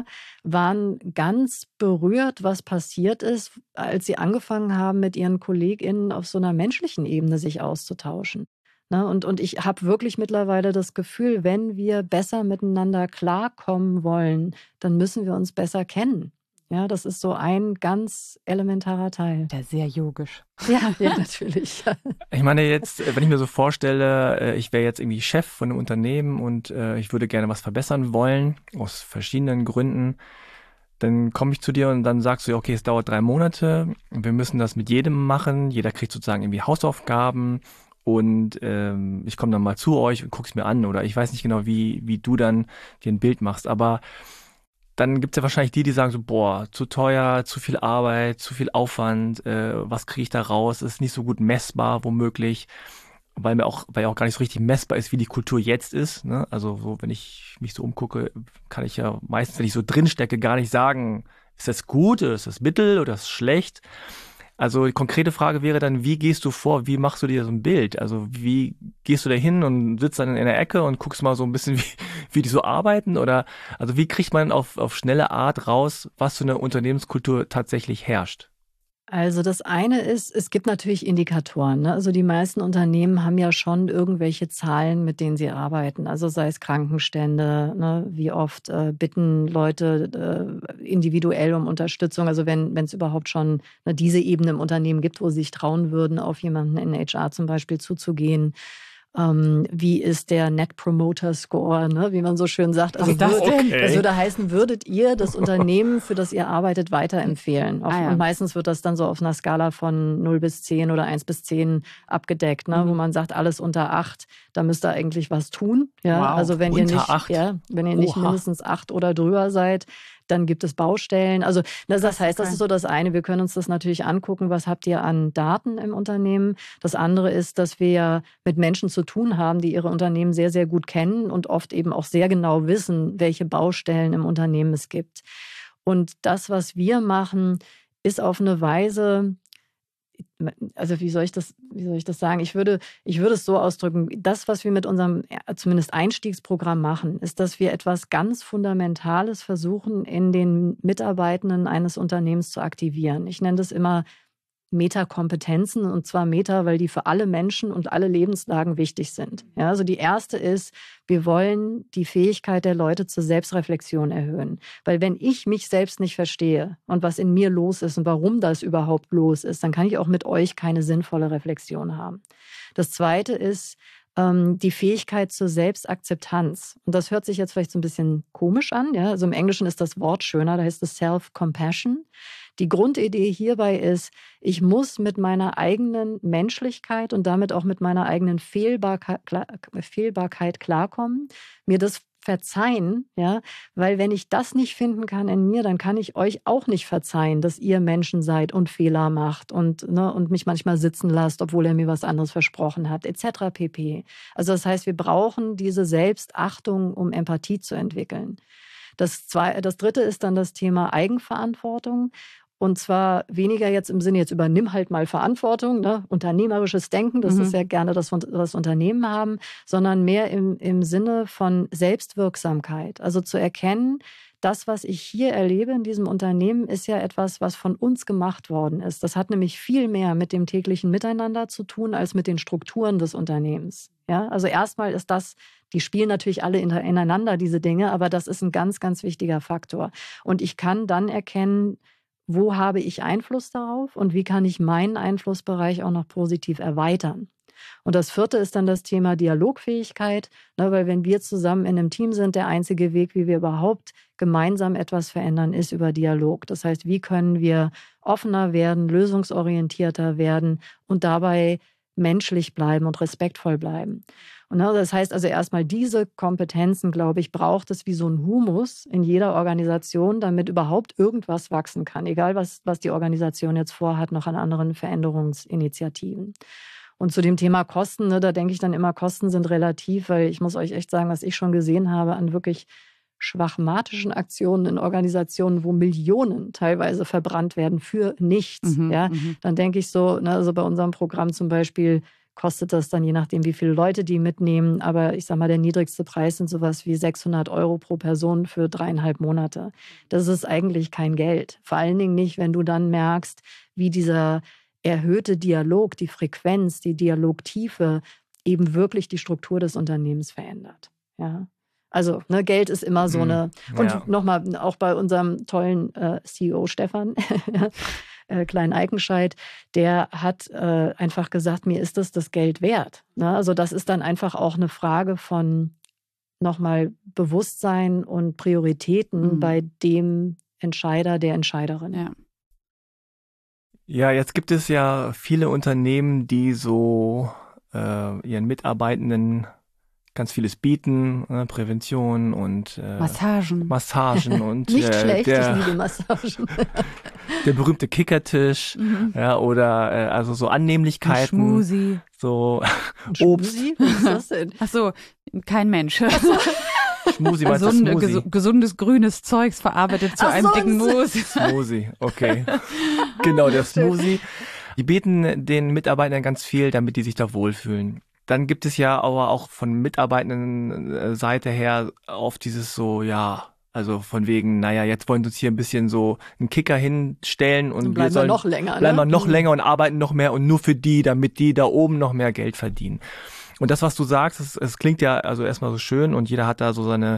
waren ganz berührt, was passiert ist, als sie angefangen haben, mit ihren KollegInnen auf so einer menschlichen Ebene sich auszutauschen. Ne? Und ich habe wirklich mittlerweile das Gefühl, wenn wir besser miteinander klarkommen wollen, dann müssen wir uns besser kennen. Ja, das ist so ein ganz elementarer Teil. Ja, sehr yogisch. Ja, natürlich. Ich meine jetzt, wenn ich mir so vorstelle, ich wäre jetzt irgendwie Chef von einem Unternehmen und ich würde gerne was verbessern wollen, aus verschiedenen Gründen, dann komme ich zu dir und dann sagst du, okay, es dauert 3 Monate, wir müssen das mit jedem machen, jeder kriegt sozusagen irgendwie Hausaufgaben und ich komme dann mal zu euch und gucke es mir an oder ich weiß nicht genau, wie du dann dir ein Bild machst, aber dann gibt es ja wahrscheinlich die sagen so, boah, zu teuer, zu viel Arbeit, zu viel Aufwand, was kriege ich da raus, ist nicht so gut messbar womöglich, weil ja auch gar nicht so richtig messbar ist, wie die Kultur jetzt ist. Ne? Also so, wenn ich mich so umgucke, kann ich ja meistens, wenn ich so drinstecke, gar nicht sagen, ist das gut oder ist das mittel oder ist das schlecht. Also die konkrete Frage wäre dann, wie gehst du vor, wie machst du dir so ein Bild? Also wie gehst du da hin und sitzt dann in der Ecke und guckst mal so ein bisschen, wie die so arbeiten? Oder also wie kriegt man auf schnelle Art raus, was für eine Unternehmenskultur tatsächlich herrscht? Also das eine ist, es gibt natürlich Indikatoren. Ne? Also die meisten Unternehmen haben ja schon irgendwelche Zahlen, mit denen sie arbeiten. Also sei es Krankenstände, ne? Wie oft bitten Leute individuell um Unterstützung. Also wenn es überhaupt schon diese Ebene im Unternehmen gibt, wo sie sich trauen würden, auf jemanden in HR zum Beispiel zuzugehen. Wie ist der Net Promoter Score, ne? Wie man so schön sagt. Also das würde heißen, würdet ihr das Unternehmen, für das ihr arbeitet, weiterempfehlen? Und meistens wird das dann so auf einer Skala von 0 bis 10 oder 1 bis 10 abgedeckt, ne? Wo man sagt, alles unter 8, da müsst ihr eigentlich was tun. Ja? Wow. Also wenn ihr nicht mindestens 8 oder drüber seid, dann gibt es Baustellen. Also das heißt, das ist so das eine. Wir können uns das natürlich angucken, was habt ihr an Daten im Unternehmen. Das andere ist, dass wir ja mit Menschen zu tun haben, die ihre Unternehmen sehr, sehr gut kennen und oft eben auch sehr genau wissen, welche Baustellen im Unternehmen es gibt. Und das, was wir machen, ist auf eine Weise, also wie soll ich das sagen? Ich würde es so ausdrücken, das, was wir mit unserem zumindest Einstiegsprogramm machen, ist, dass wir etwas ganz Fundamentales versuchen, in den Mitarbeitenden eines Unternehmens zu aktivieren. Ich nenne das immer Metakompetenzen, und zwar Meta, weil die für alle Menschen und alle Lebenslagen wichtig sind. Ja, also die erste ist, wir wollen die Fähigkeit der Leute zur Selbstreflexion erhöhen. Weil wenn ich mich selbst nicht verstehe und was in mir los ist und warum das überhaupt los ist, dann kann ich auch mit euch keine sinnvolle Reflexion haben. Das zweite ist die Fähigkeit zur Selbstakzeptanz. Und das hört sich jetzt vielleicht so ein bisschen komisch an. Ja? Also im Englischen ist das Wort schöner, da heißt es Self-Compassion. Die Grundidee hierbei ist, ich muss mit meiner eigenen Menschlichkeit und damit auch mit meiner eigenen Fehlbarkeit klarkommen, mir das verzeihen, ja, weil wenn ich das nicht finden kann in mir, dann kann ich euch auch nicht verzeihen, dass ihr Menschen seid und Fehler macht und mich manchmal sitzen lasst, obwohl er mir was anderes versprochen hat, etc. pp. Also das heißt, wir brauchen diese Selbstachtung, um Empathie zu entwickeln. Das dritte ist dann das Thema Eigenverantwortung. Und zwar weniger jetzt im Sinne, jetzt übernimm halt mal Verantwortung, ne? Unternehmerisches Denken, das ist ja gerne das Unternehmen haben, sondern mehr im Sinne von Selbstwirksamkeit. Also zu erkennen, das, was ich hier erlebe in diesem Unternehmen, ist ja etwas, was von uns gemacht worden ist. Das hat nämlich viel mehr mit dem täglichen Miteinander zu tun, als mit den Strukturen des Unternehmens. Ja? Also erstmal ist das, die spielen natürlich alle ineinander, diese Dinge, aber das ist ein ganz, ganz wichtiger Faktor. Und ich kann dann erkennen, wo habe ich Einfluss darauf und wie kann ich meinen Einflussbereich auch noch positiv erweitern. Und das 4. ist dann das Thema Dialogfähigkeit, ne, weil wenn wir zusammen in einem Team sind, der einzige Weg, wie wir überhaupt gemeinsam etwas verändern, ist über Dialog. Das heißt, wie können wir offener werden, lösungsorientierter werden und dabei menschlich bleiben und respektvoll bleiben. Und das heißt also erstmal, diese Kompetenzen, glaube ich, braucht es wie so ein Humus in jeder Organisation, damit überhaupt irgendwas wachsen kann, egal was die Organisation jetzt vorhat, noch an anderen Veränderungsinitiativen. Und zu dem Thema Kosten, ne, da denke ich dann immer, Kosten sind relativ, weil ich muss euch echt sagen, was ich schon gesehen habe an wirklich schwachmatischen Aktionen in Organisationen, wo Millionen teilweise verbrannt werden für nichts. Dann denke ich so, ne, also bei unserem Programm zum Beispiel kostet das dann, je nachdem, wie viele Leute die mitnehmen, aber ich sage mal, der niedrigste Preis sind sowas wie 600 € pro Person für 3,5 Monate. Das ist eigentlich kein Geld. Vor allen Dingen nicht, wenn du dann merkst, wie dieser erhöhte Dialog, die Frequenz, die Dialogtiefe eben wirklich die Struktur des Unternehmens verändert. Ja. Also ne, Geld ist immer so eine, und nochmal auch bei unserem tollen CEO Stefan Klein-Eikenscheid, der hat einfach gesagt, mir ist das Geld wert. Ne? Also das ist dann einfach auch eine Frage von nochmal Bewusstsein und Prioritäten bei dem Entscheider, der Entscheiderin. Ja. Ja, jetzt gibt es ja viele Unternehmen, die so ihren Mitarbeitenden ganz vieles bieten, Prävention und Massagen und nicht schlecht, ich liebe Massagen. Der berühmte Kickertisch, ja, oder also so Annehmlichkeiten. Ein Schmusi. So Ein Obst. Schmusi? Was ist das denn? Ach so, kein Mensch. Schmusi, meinst du Smoothie? Gesundes grünes Zeugs verarbeitet zu einem dicken Mousse. Smoothie, okay. Genau, der Smoothie. Die bieten den Mitarbeitern ganz viel, damit die sich da wohlfühlen. Dann gibt es ja aber auch von mitarbeitenden Seite her oft dieses so, ja, also von wegen, naja, jetzt wollen wir uns hier ein bisschen so einen Kicker hinstellen und bleiben wir noch länger. Bleiben wir noch länger und arbeiten noch mehr und nur für die, damit die da oben noch mehr Geld verdienen. Und das, was du sagst, es klingt ja also erstmal so schön und jeder hat da so seine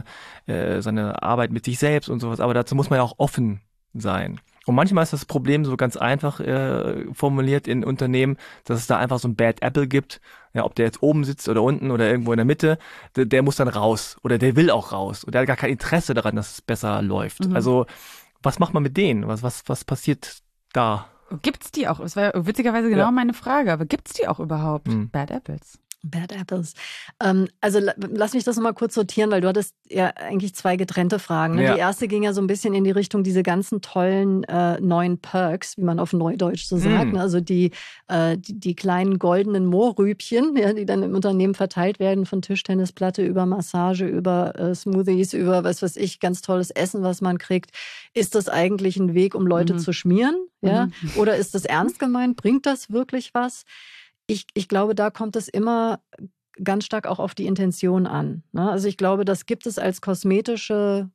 Arbeit mit sich selbst und sowas, aber dazu muss man ja auch offen sein. Und manchmal ist das Problem so ganz einfach formuliert in Unternehmen, dass es da einfach so ein Bad Apple gibt. Ja, ob der jetzt oben sitzt oder unten oder irgendwo in der Mitte, der muss dann raus oder der will auch raus. Und der hat gar kein Interesse daran, dass es besser läuft. Also was macht man mit denen? Was passiert da? Gibt's die auch? Das war ja witzigerweise genau meine Frage, aber gibt's die auch überhaupt? Bad Apples? Bad Apples. Also lass mich das nochmal kurz sortieren, weil du hattest ja eigentlich 2 getrennte Fragen. Ne? Ja. Die erste ging ja so ein bisschen in die Richtung, diese ganzen tollen neuen Perks, wie man auf Neudeutsch so sagt. Ne? Also die kleinen goldenen Mohrrübchen, ja, die dann im Unternehmen verteilt werden, von Tischtennisplatte über Massage, über Smoothies, über was weiß ich, ganz tolles Essen, was man kriegt. Ist das eigentlich ein Weg, um Leute zu schmieren? Ja? Oder ist das ernst gemeint? Bringt das wirklich was? Ich glaube, da kommt es immer ganz stark auch auf die Intention an. Ne? Also ich glaube, das gibt es als kosmetische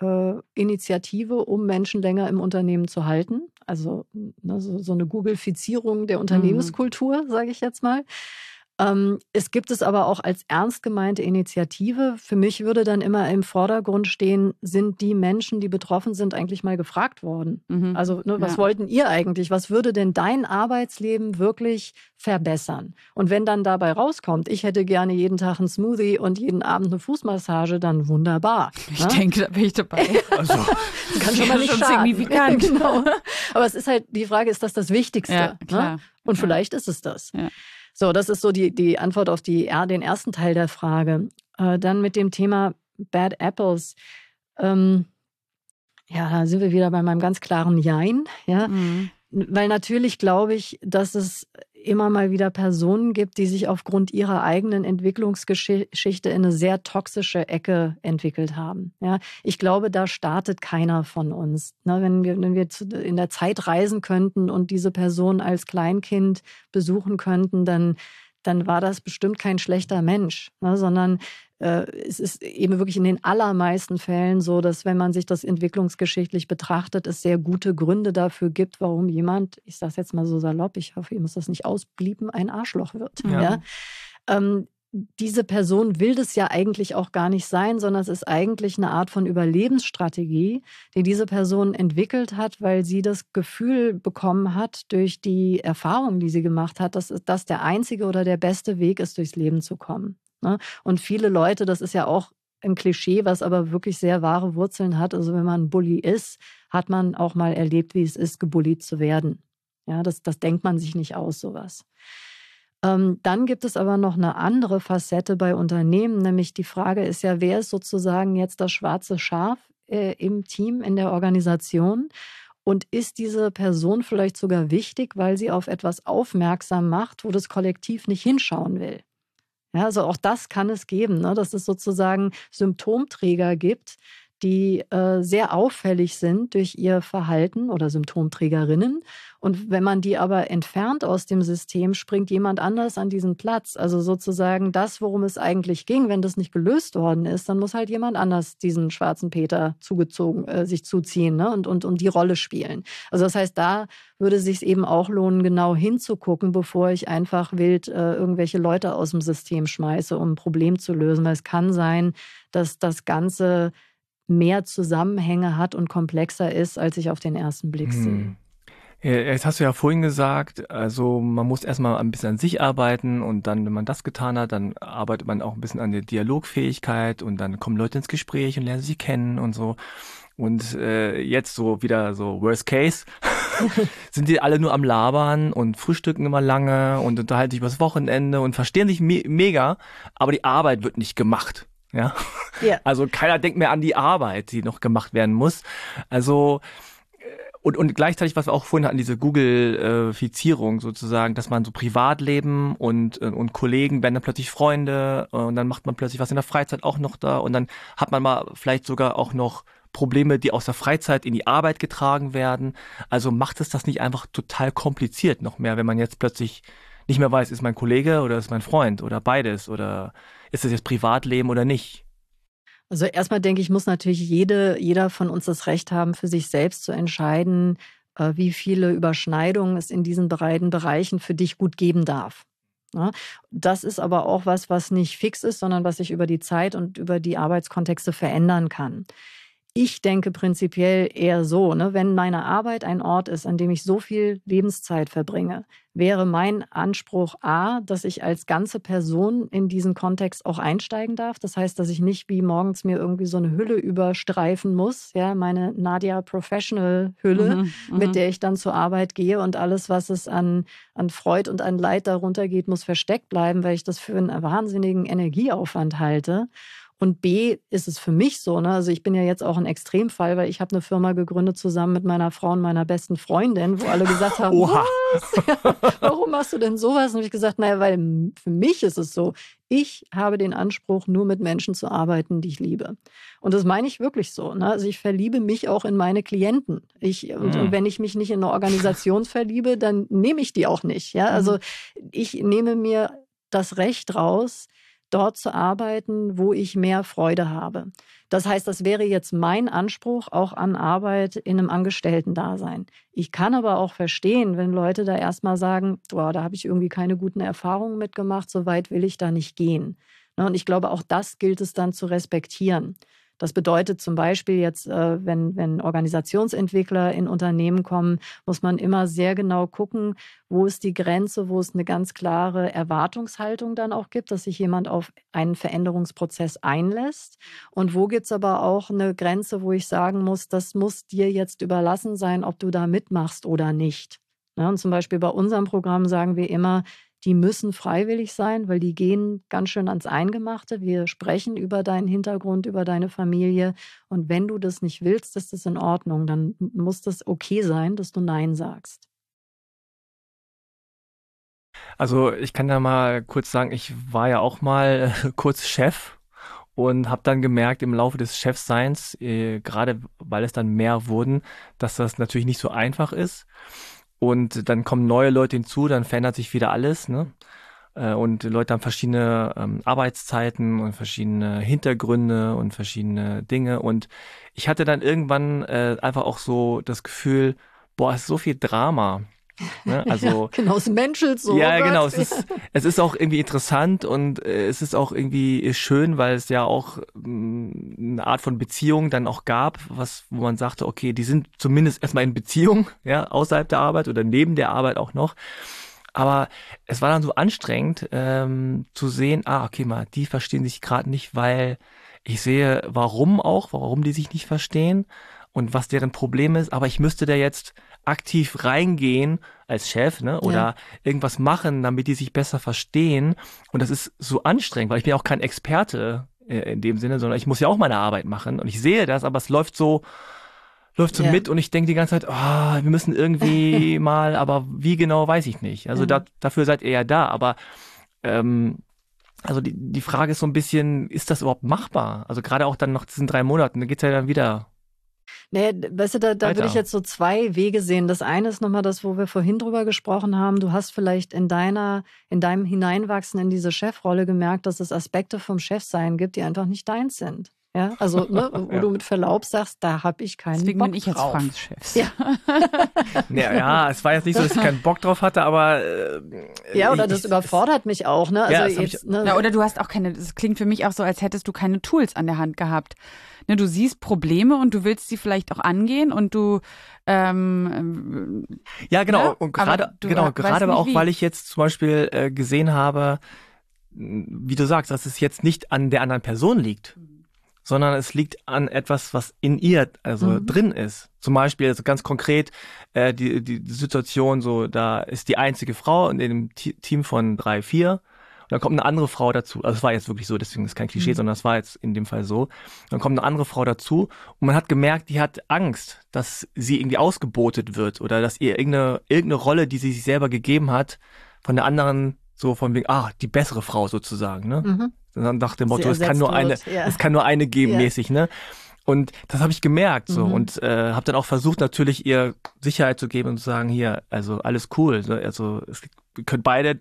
Initiative, um Menschen länger im Unternehmen zu halten. Also ne, so eine Googlefizierung der Unternehmenskultur, sage ich jetzt mal. Es gibt es aber auch als ernst gemeinte Initiative. Für mich würde dann immer im Vordergrund stehen, sind die Menschen, die betroffen sind, eigentlich mal gefragt worden? Also ne, was wollten ihr eigentlich? Was würde denn dein Arbeitsleben wirklich verbessern? Und wenn dann dabei rauskommt, ich hätte gerne jeden Tag einen Smoothie und jeden Abend eine Fußmassage, dann wunderbar. Ich denke, da bin ich dabei. Also, das kann schon mal nicht schaden. Genau. Aber es ist halt, die Frage, ist das Wichtigste? Ja, klar. Ne? Und vielleicht ist es das. Ja. So, das ist so die Antwort auf den ersten Teil der Frage. Dann mit dem Thema Bad Apples. Ja, da sind wir wieder bei meinem ganz klaren Jein. Ja? Weil natürlich glaube ich, dass es immer mal wieder Personen gibt, die sich aufgrund ihrer eigenen Entwicklungsgeschichte in eine sehr toxische Ecke entwickelt haben. Ja, ich glaube, da startet keiner von uns. Ne, wenn wir in der Zeit reisen könnten und diese Person als Kleinkind besuchen könnten, dann war das bestimmt kein schlechter Mensch, ne, sondern es ist eben wirklich in den allermeisten Fällen so, dass wenn man sich das entwicklungsgeschichtlich betrachtet, es sehr gute Gründe dafür gibt, warum jemand, ich sage es jetzt mal so salopp, ich hoffe, ihr müsst das nicht ausbliepen, ein Arschloch wird. Ja. Diese Person will das ja eigentlich auch gar nicht sein, sondern es ist eigentlich eine Art von Überlebensstrategie, die diese Person entwickelt hat, weil sie das Gefühl bekommen hat durch die Erfahrung, die sie gemacht hat, dass das der einzige oder der beste Weg ist, durchs Leben zu kommen. Und viele Leute, das ist ja auch ein Klischee, was aber wirklich sehr wahre Wurzeln hat. Also wenn man ein Bully ist, hat man auch mal erlebt, wie es ist, gebullied zu werden. Ja, das denkt man sich nicht aus, sowas. Dann gibt es aber noch eine andere Facette bei Unternehmen, nämlich die Frage ist ja, wer ist sozusagen jetzt das schwarze Schaf im Team, in der Organisation? Und ist diese Person vielleicht sogar wichtig, weil sie auf etwas aufmerksam macht, wo das Kollektiv nicht hinschauen will? Ja, also auch das kann es geben, ne? Dass es sozusagen Symptomträger gibt, die sehr auffällig sind durch ihr Verhalten oder Symptomträgerinnen. Und wenn man die aber entfernt aus dem System, springt jemand anders an diesen Platz. Also sozusagen das, worum es eigentlich ging, wenn das nicht gelöst worden ist, dann muss halt jemand anders diesen schwarzen Peter sich zuziehen, ne? und die Rolle spielen. Also das heißt, da würde es sich eben auch lohnen, genau hinzugucken, bevor ich einfach wild irgendwelche Leute aus dem System schmeiße, um ein Problem zu lösen. Weil es kann sein, dass das Ganze mehr Zusammenhänge hat und komplexer ist, als ich auf den ersten Blick sehe. Jetzt hast du ja vorhin gesagt, also man muss erstmal ein bisschen an sich arbeiten und dann, wenn man das getan hat, dann arbeitet man auch ein bisschen an der Dialogfähigkeit und dann kommen Leute ins Gespräch und lernen sich kennen und so. Und jetzt so wieder so Worst Case, sind die alle nur am Labern und frühstücken immer lange und unterhalten sich übers Wochenende und verstehen sich mega, aber die Arbeit wird nicht gemacht. Ja? Yeah. Also keiner denkt mehr an die Arbeit, die noch gemacht werden muss. Also und gleichzeitig, was wir auch vorhin hatten, diese Google-Fizierung sozusagen, dass man so Privatleben und Kollegen werden dann plötzlich Freunde und dann macht man plötzlich was in der Freizeit auch noch da und dann hat man mal vielleicht sogar auch noch Probleme, die aus der Freizeit in die Arbeit getragen werden. Also macht es das nicht einfach total kompliziert noch mehr, wenn man jetzt plötzlich nicht mehr weiß, ist mein Kollege oder ist mein Freund oder beides oder ist das jetzt Privatleben oder nicht? Also erstmal denke ich, muss natürlich jeder von uns das Recht haben, für sich selbst zu entscheiden, wie viele Überschneidungen es in diesen beiden Bereichen für dich gut geben darf. Ja, das ist aber auch was nicht fix ist, sondern was sich über die Zeit und über die Arbeitskontexte verändern kann. Ich denke prinzipiell eher so, ne, wenn meine Arbeit ein Ort ist, an dem ich so viel Lebenszeit verbringe, wäre mein Anspruch A, dass ich als ganze Person in diesen Kontext auch einsteigen darf. Das heißt, dass ich nicht wie morgens mir irgendwie so eine Hülle überstreifen muss, ja, meine Nadia Professional Hülle, mit der ich dann zur Arbeit gehe und alles, was es an Freud und an Leid darunter geht, muss versteckt bleiben, weil ich das für einen wahnsinnigen Energieaufwand halte. Und B ist es für mich so, ne? Also ich bin ja jetzt auch ein Extremfall, weil ich habe eine Firma gegründet zusammen mit meiner Frau und meiner besten Freundin, wo alle gesagt haben, was? Ja, warum machst du denn sowas? Und ich gesagt, naja, weil für mich ist es so, ich habe den Anspruch, nur mit Menschen zu arbeiten, die ich liebe. Und das meine ich wirklich so, ne? Also ich verliebe mich auch in meine Klienten. Und wenn ich mich nicht in eine Organisation verliebe, dann nehme ich die auch nicht. Ja? Also ich nehme mir das Recht raus, dort zu arbeiten, wo ich mehr Freude habe. Das heißt, das wäre jetzt mein Anspruch auch an Arbeit in einem Angestellten-Dasein. Ich kann aber auch verstehen, wenn Leute da erstmal sagen, boah, da habe ich irgendwie keine guten Erfahrungen mitgemacht, so weit will ich da nicht gehen. Und ich glaube, auch das gilt es dann zu respektieren. Das bedeutet zum Beispiel jetzt, wenn Organisationsentwickler in Unternehmen kommen, muss man immer sehr genau gucken, wo ist die Grenze, wo es eine ganz klare Erwartungshaltung dann auch gibt, dass sich jemand auf einen Veränderungsprozess einlässt. Und wo gibt es aber auch eine Grenze, wo ich sagen muss, das muss dir jetzt überlassen sein, ob du da mitmachst oder nicht. Ja, und zum Beispiel bei unserem Programm sagen wir immer, die müssen freiwillig sein, weil die gehen ganz schön ans Eingemachte. Wir sprechen über deinen Hintergrund, über deine Familie. Und wenn du das nicht willst, ist das in Ordnung. Dann muss das okay sein, dass du Nein sagst. Also ich kann da mal kurz sagen, ich war ja auch mal kurz Chef und habe dann gemerkt im Laufe des Chefseins, gerade weil es dann mehr wurden, dass das natürlich nicht so einfach ist. Und dann kommen neue Leute hinzu, dann verändert sich wieder alles, ne? Und die Leute haben verschiedene Arbeitszeiten und verschiedene Hintergründe und verschiedene Dinge. Und ich hatte dann irgendwann einfach auch so das Gefühl, boah, es ist so viel Drama. Ne? Also, genau, es menschelt so. ja, genau. Es ist auch irgendwie interessant und es ist auch irgendwie schön, weil es ja auch eine Art von Beziehung dann auch gab, wo man sagte, okay, die sind zumindest erstmal in Beziehung, ja, außerhalb der Arbeit oder neben der Arbeit auch noch. Aber es war dann so anstrengend zu sehen, okay, mal, die verstehen sich gerade nicht, weil ich sehe, warum die sich nicht verstehen und was deren Problem ist. Aber ich müsste da jetzt aktiv reingehen als Chef, ne, oder irgendwas machen, damit die sich besser verstehen. Und das ist so anstrengend, weil ich bin ja auch kein Experte in dem Sinne, sondern ich muss ja auch meine Arbeit machen. Und ich sehe das, aber es läuft so mit und ich denke die ganze Zeit, wir müssen irgendwie mal, aber wie genau, weiß ich nicht. Also dafür seid ihr ja da, aber also die Frage ist so ein bisschen, ist das überhaupt machbar? Also gerade auch dann nach diesen 3 Monaten, da geht's ja dann wieder. Nee, weißt du, da würde ich jetzt so 2 Wege sehen. Das eine ist nochmal das, wo wir vorhin drüber gesprochen haben. Du hast vielleicht in deinem Hineinwachsen in diese Chefrolle gemerkt, dass es Aspekte vom Chefsein gibt, die einfach nicht deins sind. Ja, also wo du mit Verlaub sagst, da habe ich keinen Deswegen Bock bin ich jetzt drauf. Franks Chef. Ja. Ja, es war jetzt nicht so, dass ich keinen Bock drauf hatte, aber oder das überfordert mich auch, ne? Also Ja, oder du hast auch das klingt für mich auch so, als hättest du keine Tools an der Hand gehabt. Ne, du siehst Probleme und du willst sie vielleicht auch angehen und du ja, genau, ne? und gerade aber auch, weil ich jetzt zum Beispiel gesehen habe, wie du sagst, dass es jetzt nicht an der anderen Person liegt, sondern es liegt an etwas, was in ihr drin ist. Zum Beispiel, also ganz konkret, die Situation so, da ist die einzige Frau in dem Team von 3, 4 und dann kommt eine andere Frau dazu. Also es war jetzt wirklich so, deswegen ist es kein Klischee, sondern es war jetzt in dem Fall so. Dann kommt eine andere Frau dazu und man hat gemerkt, die hat Angst, dass sie irgendwie ausgebotet wird oder dass ihr irgendeine Rolle, die sie sich selber gegeben hat, von der anderen so von wegen, die bessere Frau sozusagen, ne? Dann nach dem Motto, es kann nur eine geben, mäßig, ne? Und das habe ich gemerkt so und habe dann auch versucht, natürlich ihr Sicherheit zu geben und zu sagen, hier, also alles cool, ne? Also ihr könnt beide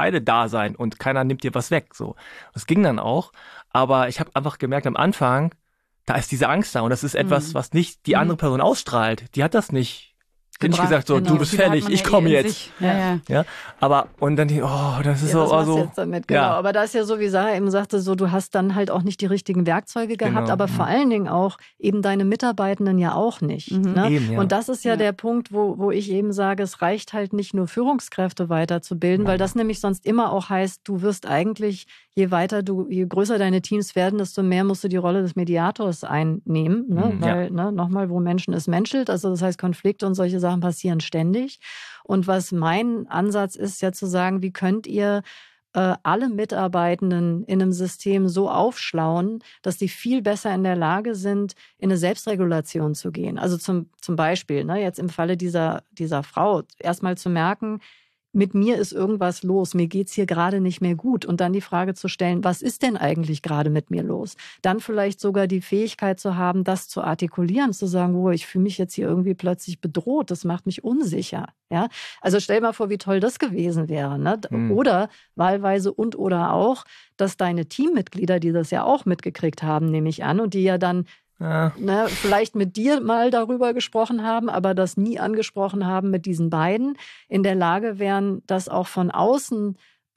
da sein und keiner nimmt dir was weg. So, das ging dann auch, aber ich habe einfach gemerkt am Anfang, da ist diese Angst da und das ist etwas, was nicht die andere Person ausstrahlt. Die hat das nicht. Bin ich gesagt, so, du bist fällig, ich komme jetzt. Ja. Aber, und dann, das ist so, was also. Jetzt damit, genau. Ja. Aber da ist ja so, wie Sarah eben sagte, so, du hast dann halt auch nicht die richtigen Werkzeuge gehabt, aber vor allen Dingen auch eben deine Mitarbeitenden ja auch nicht. Ne? Eben, ja. Und das ist ja der Punkt, wo ich eben sage, es reicht halt nicht nur Führungskräfte weiterzubilden, weil das nämlich sonst immer auch heißt, du wirst eigentlich, je größer deine Teams werden, desto mehr musst du die Rolle des Mediators einnehmen, ne? Weil, nochmal, wo Menschen es menschelt, also das heißt Konflikte und solche Sachen passieren ständig. Und was mein Ansatz ist, ja zu sagen, wie könnt ihr alle Mitarbeitenden in einem System so aufschlauen, dass die viel besser in der Lage sind, in eine Selbstregulation zu gehen. Also zum Beispiel, jetzt im Falle dieser Frau, erstmal zu merken, mit mir ist irgendwas los, mir geht's hier gerade nicht mehr gut. Und dann die Frage zu stellen, was ist denn eigentlich gerade mit mir los? Dann vielleicht sogar die Fähigkeit zu haben, das zu artikulieren, zu sagen, ich fühle mich jetzt hier irgendwie plötzlich bedroht, das macht mich unsicher. Ja? Also stell mal vor, wie toll das gewesen wäre. Ne? Oder wahlweise oder auch, dass deine Teammitglieder, die das ja auch mitgekriegt haben, nehme ich an, und die ja dann vielleicht mit dir mal darüber gesprochen haben, aber das nie angesprochen haben mit diesen beiden, in der Lage wären, das auch von außen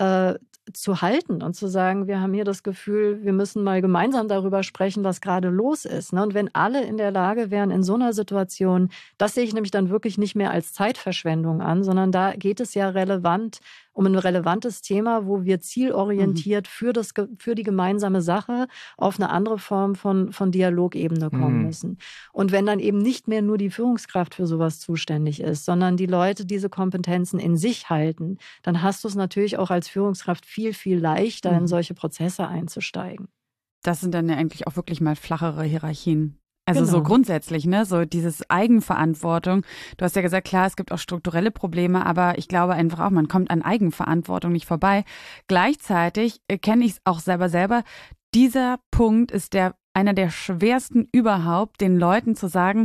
zu halten und zu sagen, wir haben hier das Gefühl, wir müssen mal gemeinsam darüber sprechen, was gerade los ist. Und wenn alle in der Lage wären, in so einer Situation, das sehe ich nämlich dann wirklich nicht mehr als Zeitverschwendung an, sondern da geht es ja um ein relevantes Thema, wo wir zielorientiert für die gemeinsame Sache auf eine andere Form von Dialogebene kommen müssen. Und wenn dann eben nicht mehr nur die Führungskraft für sowas zuständig ist, sondern die Leute diese Kompetenzen in sich halten, dann hast du es natürlich auch als Führungskraft viel, viel leichter, in solche Prozesse einzusteigen. Das sind dann ja eigentlich auch wirklich mal flachere Hierarchien. Also so grundsätzlich, ne, so dieses Eigenverantwortung. Du hast ja gesagt, klar, es gibt auch strukturelle Probleme, aber ich glaube einfach auch, man kommt an Eigenverantwortung nicht vorbei. Gleichzeitig kenne ich es auch selber. Dieser Punkt ist einer der schwersten überhaupt, den Leuten zu sagen,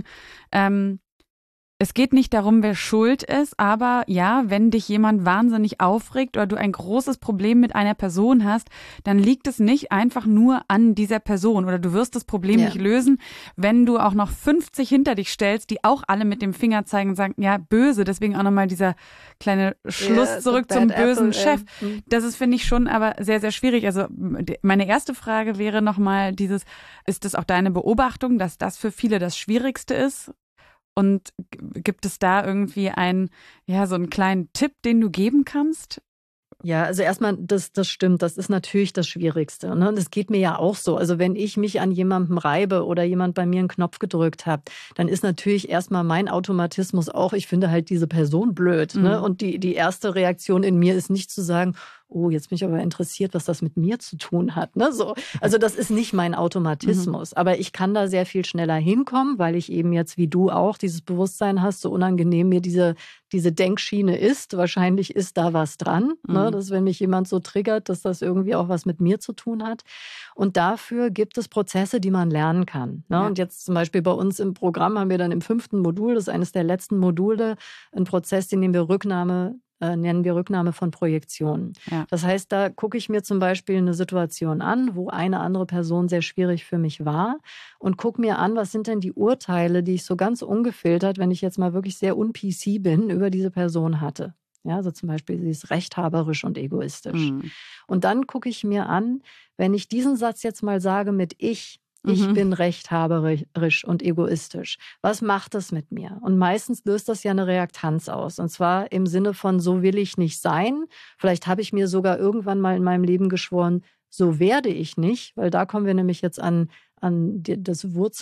es geht nicht darum, wer schuld ist, aber ja, wenn dich jemand wahnsinnig aufregt oder du ein großes Problem mit einer Person hast, dann liegt es nicht einfach nur an dieser Person oder du wirst das Problem nicht lösen, wenn du auch noch 50 hinter dich stellst, die auch alle mit dem Finger zeigen und sagen, ja, böse, deswegen auch nochmal dieser kleine Schluss zurück zum bösen Chef. Das ist, finde ich, schon aber sehr, sehr schwierig. Also meine erste Frage wäre nochmal ist es auch deine Beobachtung, dass das für viele das Schwierigste ist? Und gibt es da irgendwie so einen kleinen Tipp, den du geben kannst? Ja, also erstmal, das stimmt, das ist natürlich das Schwierigste. Ne? Und das geht mir ja auch so. Also wenn ich mich an jemandem reibe oder jemand bei mir einen Knopf gedrückt hat, dann ist natürlich erstmal mein Automatismus auch, ich finde halt diese Person blöd. Ne? Und die erste Reaktion in mir ist nicht zu sagen, oh, jetzt bin ich aber interessiert, was das mit mir zu tun hat. Ne? So. Also das ist nicht mein Automatismus. Aber ich kann da sehr viel schneller hinkommen, weil ich eben jetzt wie du auch dieses Bewusstsein hast, so unangenehm mir diese Denkschiene ist. Wahrscheinlich ist da was dran, ne? Dass wenn mich jemand so triggert, dass das irgendwie auch was mit mir zu tun hat. Und dafür gibt es Prozesse, die man lernen kann. Ne? Ja. Und jetzt zum Beispiel bei uns im Programm haben wir dann im 5. Modul, das ist eines der letzten Module, einen Prozess, den nennen wir Rücknahme von Projektionen. Ja. Das heißt, da gucke ich mir zum Beispiel eine Situation an, wo eine andere Person sehr schwierig für mich war und gucke mir an, was sind denn die Urteile, die ich so ganz ungefiltert, wenn ich jetzt mal wirklich sehr un-PC bin, über diese Person hatte. Ja, also zum Beispiel, sie ist rechthaberisch und egoistisch. Und dann gucke ich mir an, wenn ich diesen Satz jetzt mal sage mit ich bin rechthaberisch und egoistisch. Was macht das mit mir? Und meistens löst das ja eine Reaktanz aus. Und zwar im Sinne von, so will ich nicht sein. Vielleicht habe ich mir sogar irgendwann mal in meinem Leben geschworen, so werde ich nicht. Weil da kommen wir nämlich jetzt an das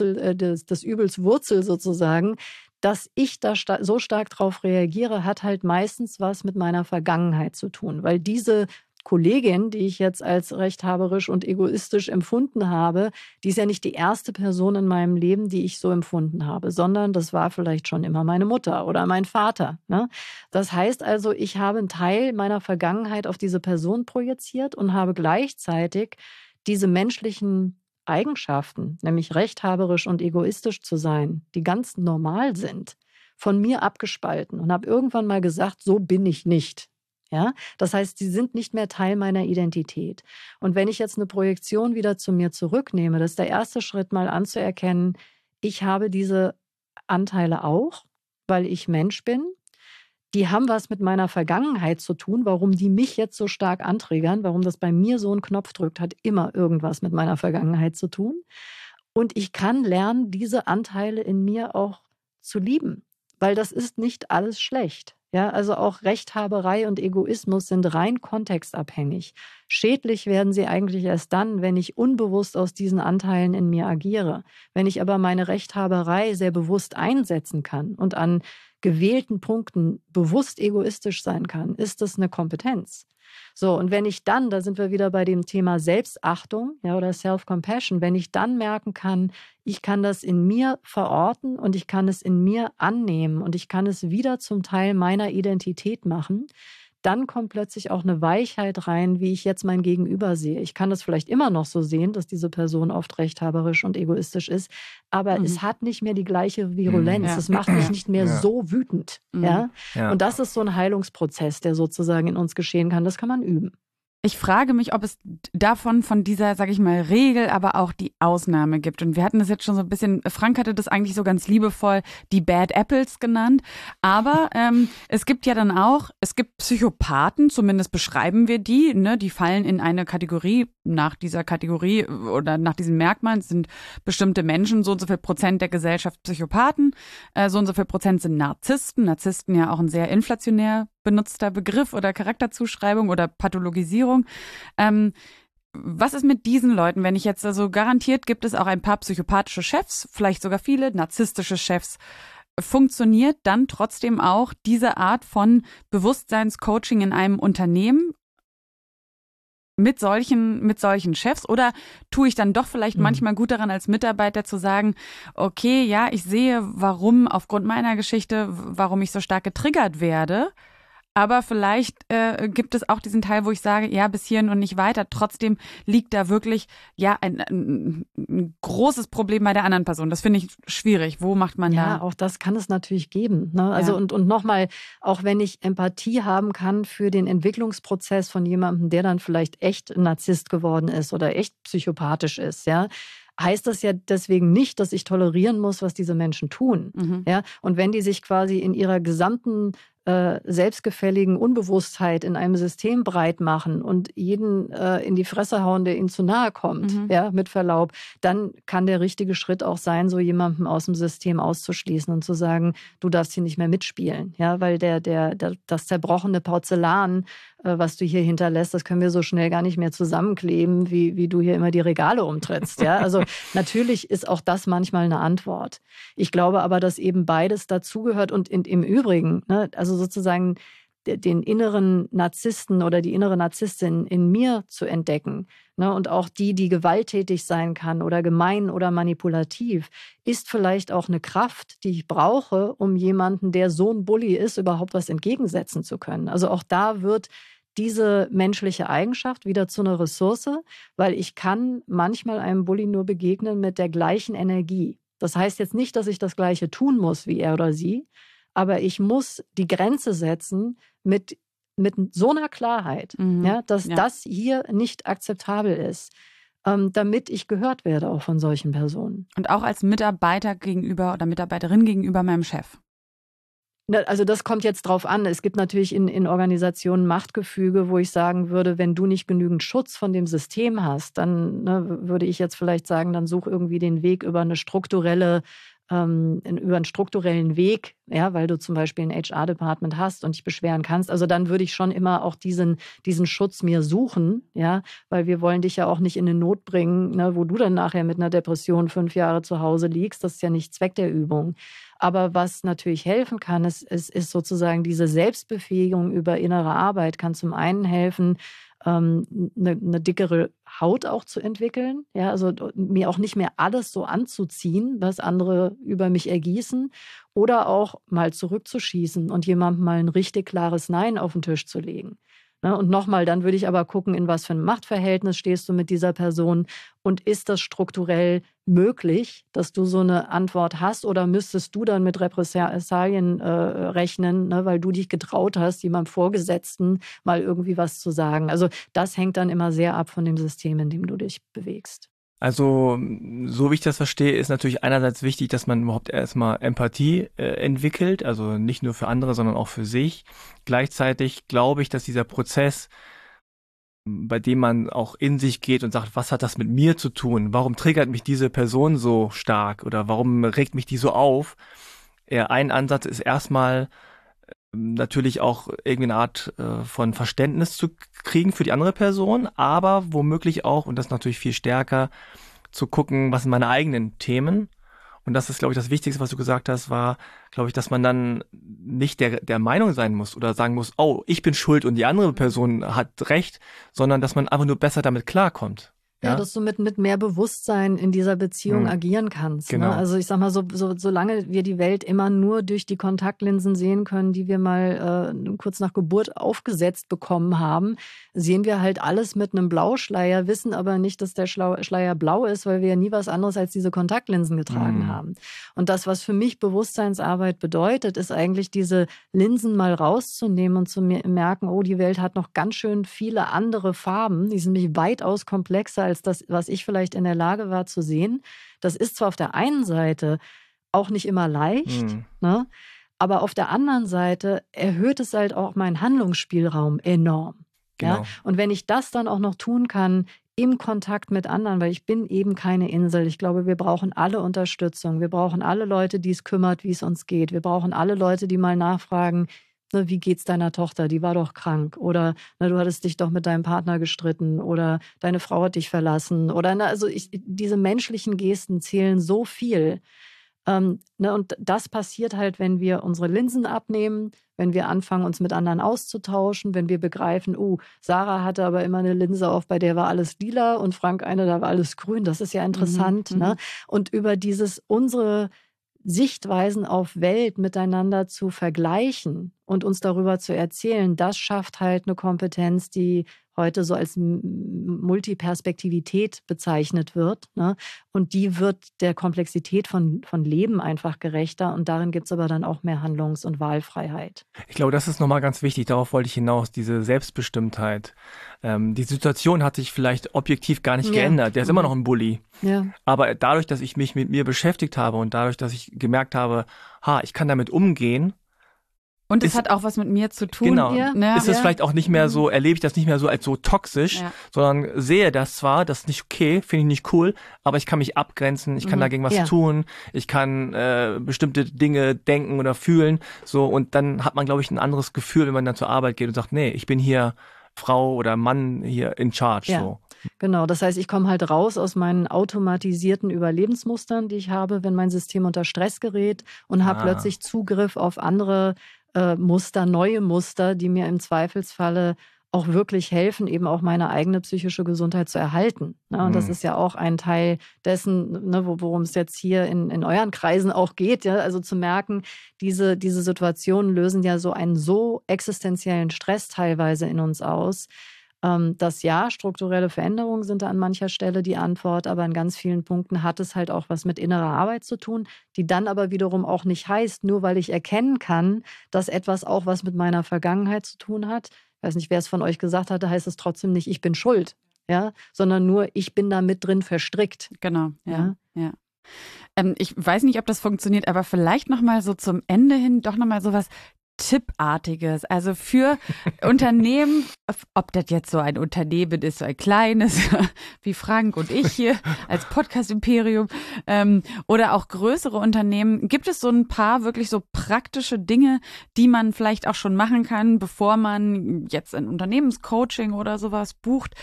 Übels Wurzel sozusagen. Dass ich da so stark drauf reagiere, hat halt meistens was mit meiner Vergangenheit zu tun. Weil diese Kollegin, die ich jetzt als rechthaberisch und egoistisch empfunden habe, die ist ja nicht die erste Person in meinem Leben, die ich so empfunden habe, sondern das war vielleicht schon immer meine Mutter oder mein Vater. Ne? Das heißt also, ich habe einen Teil meiner Vergangenheit auf diese Person projiziert und habe gleichzeitig diese menschlichen Eigenschaften, nämlich rechthaberisch und egoistisch zu sein, die ganz normal sind, von mir abgespalten und habe irgendwann mal gesagt, so bin ich nicht. Ja? Das heißt, sie sind nicht mehr Teil meiner Identität. Und wenn ich jetzt eine Projektion wieder zu mir zurücknehme, das ist der erste Schritt, mal anzuerkennen, ich habe diese Anteile auch, weil ich Mensch bin. Die haben was mit meiner Vergangenheit zu tun, warum die mich jetzt so stark antriggern, warum das bei mir so einen Knopf drückt, hat immer irgendwas mit meiner Vergangenheit zu tun. Und ich kann lernen, diese Anteile in mir auch zu lieben, weil das ist nicht alles schlecht. Ja, also auch Rechthaberei und Egoismus sind rein kontextabhängig. Schädlich werden sie eigentlich erst dann, wenn ich unbewusst aus diesen Anteilen in mir agiere. Wenn ich aber meine Rechthaberei sehr bewusst einsetzen kann und an gewählten Punkten bewusst egoistisch sein kann, ist das eine Kompetenz. So, und wenn ich dann, da sind wir wieder bei dem Thema Selbstachtung, ja, oder Self-Compassion, wenn ich dann merken kann, ich kann das in mir verorten und ich kann es in mir annehmen und ich kann es wieder zum Teil meiner Identität machen, dann kommt plötzlich auch eine Weichheit rein, wie ich jetzt mein Gegenüber sehe. Ich kann das vielleicht immer noch so sehen, dass diese Person oft rechthaberisch und egoistisch ist, aber es hat nicht mehr die gleiche Virulenz. Es macht mich nicht mehr so wütend. Ja? Und das ist so ein Heilungsprozess, der sozusagen in uns geschehen kann. Das kann man üben. Ich frage mich, ob es von dieser, sage ich mal, Regel, aber auch die Ausnahme gibt. Und wir hatten das jetzt schon so ein bisschen, Frank hatte das eigentlich so ganz liebevoll die Bad Apples genannt. Aber es gibt ja dann auch, es gibt Psychopathen, zumindest beschreiben wir die, ne? Die fallen in eine Kategorie, nach dieser Kategorie oder nach diesen Merkmalen sind bestimmte Menschen, so und so viel Prozent der Gesellschaft Psychopathen, so und so viel Prozent sind Narzissten. Narzissten ja auch ein sehr inflationär benutzter Begriff oder Charakterzuschreibung oder Pathologisierung. Was ist mit diesen Leuten, wenn ich jetzt also garantiert gibt es auch ein paar psychopathische Chefs, vielleicht sogar viele narzisstische Chefs. Funktioniert dann trotzdem auch diese Art von Bewusstseinscoaching in einem Unternehmen? mit solchen Chefs, oder tue ich dann doch vielleicht manchmal gut daran, als Mitarbeiter zu sagen, okay, ja, ich sehe, warum aufgrund meiner Geschichte, warum ich so stark getriggert werde, aber vielleicht gibt es auch diesen Teil, wo ich sage, ja, bis hierhin und nicht weiter. Trotzdem liegt da wirklich ein großes Problem bei der anderen Person. Das finde ich schwierig. Wo macht man da? Ja, auch das kann es natürlich geben. Ne? Also Ja. und nochmal, auch wenn ich Empathie haben kann für den Entwicklungsprozess von jemandem, der dann vielleicht echt ein Narzisst geworden ist oder echt psychopathisch ist, ja, heißt das ja deswegen nicht, dass ich tolerieren muss, was diese Menschen tun. Ja? Und wenn die sich quasi in ihrer gesamten selbstgefälligen Unbewusstheit in einem System breit machen und jeden in die Fresse hauen, der ihnen zu nahe kommt, ja, mit Verlaub, dann kann der richtige Schritt auch sein, so jemanden aus dem System auszuschließen und zu sagen, du darfst hier nicht mehr mitspielen, ja, weil das zerbrochene Porzellan, was du hier hinterlässt, das können wir so schnell gar nicht mehr zusammenkleben, wie du hier immer die Regale umtrittst, ja. Also natürlich ist auch das manchmal eine Antwort. Ich glaube aber, dass eben beides dazugehört und im Übrigen, ne, also sozusagen den inneren Narzissten oder die innere Narzisstin in mir zu entdecken, ne, und auch die gewalttätig sein kann oder gemein oder manipulativ, ist vielleicht auch eine Kraft, die ich brauche, um jemanden, der so ein Bully ist, überhaupt was entgegensetzen zu können. Also auch da wird diese menschliche Eigenschaft wieder zu einer Ressource, weil ich kann manchmal einem Bully nur begegnen mit der gleichen Energie. Das heißt jetzt nicht, dass ich das Gleiche tun muss wie er oder sie, aber ich muss die Grenze setzen mit so einer Klarheit, ja, dass das hier nicht akzeptabel ist, damit ich gehört werde auch von solchen Personen. Und auch als Mitarbeiter gegenüber oder Mitarbeiterin gegenüber meinem Chef. Also das kommt jetzt drauf an. Es gibt natürlich in Organisationen Machtgefüge, wo ich sagen würde, wenn du nicht genügend Schutz von dem System hast, dann würde ich jetzt vielleicht sagen, dann such irgendwie den Weg über einen strukturellen Weg, ja, weil du zum Beispiel ein HR-Department hast und dich beschweren kannst. Also dann würde ich schon immer auch diesen Schutz mir suchen, ja, weil wir wollen dich ja auch nicht in eine Not bringen, ne, wo du dann nachher mit einer Depression 5 Jahre zu Hause liegst. Das ist ja nicht Zweck der Übung. Aber was natürlich helfen kann, ist sozusagen diese Selbstbefähigung über innere Arbeit, kann zum einen helfen, eine dickere Haut auch zu entwickeln, ja, also mir auch nicht mehr alles so anzuziehen, was andere über mich ergießen, oder auch mal zurückzuschießen und jemandem mal ein richtig klares Nein auf den Tisch zu legen. Ne? Und nochmal, dann würde ich aber gucken, in was für einem Machtverhältnis stehst du mit dieser Person und ist das strukturell möglich, dass du so eine Antwort hast, oder müsstest du dann mit Repressalien rechnen, ne, weil du dich getraut hast, jemandem Vorgesetzten mal irgendwie was zu sagen. Also das hängt dann immer sehr ab von dem System, in dem du dich bewegst. Also, so wie ich das verstehe, ist natürlich einerseits wichtig, dass man überhaupt erstmal Empathie entwickelt, also nicht nur für andere, sondern auch für sich. Gleichzeitig glaube ich, dass dieser Prozess, bei dem man auch in sich geht und sagt, was hat das mit mir zu tun? Warum triggert mich diese Person so stark oder warum regt mich die so auf? Ein Ansatz ist erstmal natürlich auch irgendwie eine Art von Verständnis zu kriegen für die andere Person, aber womöglich auch, und das natürlich viel stärker, zu gucken, was sind meine eigenen Themen. Und das ist, glaube ich, das Wichtigste, was du gesagt hast, war, glaube ich, dass man dann nicht der Meinung sein muss oder sagen muss, oh, ich bin schuld und die andere Person hat recht, sondern dass man einfach nur besser damit klarkommt. Ja, dass du mit mehr Bewusstsein in dieser Beziehung agieren kannst. Genau. Ne? Also ich sag mal, solange wir die Welt immer nur durch die Kontaktlinsen sehen können, die wir mal kurz nach Geburt aufgesetzt bekommen haben, sehen wir halt alles mit einem Blauschleier, wissen aber nicht, dass der Schleier blau ist, weil wir ja nie was anderes als diese Kontaktlinsen getragen haben. Und das, was für mich Bewusstseinsarbeit bedeutet, ist eigentlich diese Linsen mal rauszunehmen und zu merken, oh, die Welt hat noch ganz schön viele andere Farben, die sind nämlich weitaus komplexer als das, was ich vielleicht in der Lage war zu sehen. Das ist zwar auf der einen Seite auch nicht immer leicht, ne? Aber auf der anderen Seite erhöht es halt auch meinen Handlungsspielraum enorm. Genau. Ja? Und wenn ich das dann auch noch tun kann im Kontakt mit anderen, weil ich bin eben keine Insel. Ich glaube, wir brauchen alle Unterstützung. Wir brauchen alle Leute, die es kümmert, wie es uns geht. Wir brauchen alle Leute, die mal nachfragen, wie geht's deiner Tochter? Die war doch krank. Oder du hattest dich doch mit deinem Partner gestritten. Oder deine Frau hat dich verlassen. Oder also diese menschlichen Gesten zählen so viel. Und das passiert halt, wenn wir unsere Linsen abnehmen, wenn wir anfangen, uns mit anderen auszutauschen, wenn wir begreifen, Sarah hatte aber immer eine Linse auf, bei der war alles lila und Frank eine, da war alles grün. Das ist ja interessant. Ne? Und über unsere Sichtweisen auf Welt miteinander zu vergleichen und uns darüber zu erzählen, das schafft halt eine Kompetenz, die heute so als Multiperspektivität bezeichnet wird. Ne? Und die wird der Komplexität von Leben einfach gerechter. Und darin gibt es aber dann auch mehr Handlungs- und Wahlfreiheit. Ich glaube, das ist nochmal ganz wichtig. Darauf wollte ich hinaus, diese Selbstbestimmtheit. Die Situation hat sich vielleicht objektiv gar nicht geändert. Der ist immer noch ein Bully. Ja. Aber dadurch, dass ich mich mit mir beschäftigt habe und dadurch, dass ich gemerkt habe, ich kann damit umgehen, und es hat auch was mit mir zu tun. Genau. Ja. Ist es vielleicht auch nicht mehr so, erlebe ich das nicht mehr so als so toxisch, sondern sehe das zwar, das ist nicht okay, finde ich nicht cool, aber ich kann mich abgrenzen, ich kann dagegen was tun, ich kann bestimmte Dinge denken oder fühlen, so, und dann hat man, glaube ich, ein anderes Gefühl, wenn man dann zur Arbeit geht und sagt, nee, ich bin hier Frau oder Mann hier in charge, so. Genau, das heißt, ich komme halt raus aus meinen automatisierten Überlebensmustern, die ich habe, wenn mein System unter Stress gerät, und habe plötzlich Zugriff auf andere Muster, neue Muster, die mir im Zweifelsfalle auch wirklich helfen, eben auch meine eigene psychische Gesundheit zu erhalten. Ne? Und das ist ja auch ein Teil dessen, ne, worum es jetzt hier in euren Kreisen auch geht. Ja? Also zu merken, diese Situationen lösen ja so einen so existenziellen Stress teilweise in uns aus, dass strukturelle Veränderungen sind da an mancher Stelle die Antwort, aber in ganz vielen Punkten hat es halt auch was mit innerer Arbeit zu tun, die dann aber wiederum auch nicht heißt, nur weil ich erkennen kann, dass etwas auch was mit meiner Vergangenheit zu tun hat. Ich weiß nicht, wer es von euch gesagt hatte, heißt es trotzdem nicht, ich bin schuld, sondern nur, ich bin da mit drin verstrickt. Genau, ja. Ich weiß nicht, ob das funktioniert, aber vielleicht nochmal so zum Ende hin doch nochmal sowas Tippartiges, also für Unternehmen, ob das jetzt so ein Unternehmen ist, so ein kleines, wie Frank und ich hier als Podcast-Imperium, oder auch größere Unternehmen, gibt es so ein paar wirklich so praktische Dinge, die man vielleicht auch schon machen kann, bevor man jetzt ein Unternehmenscoaching oder sowas bucht,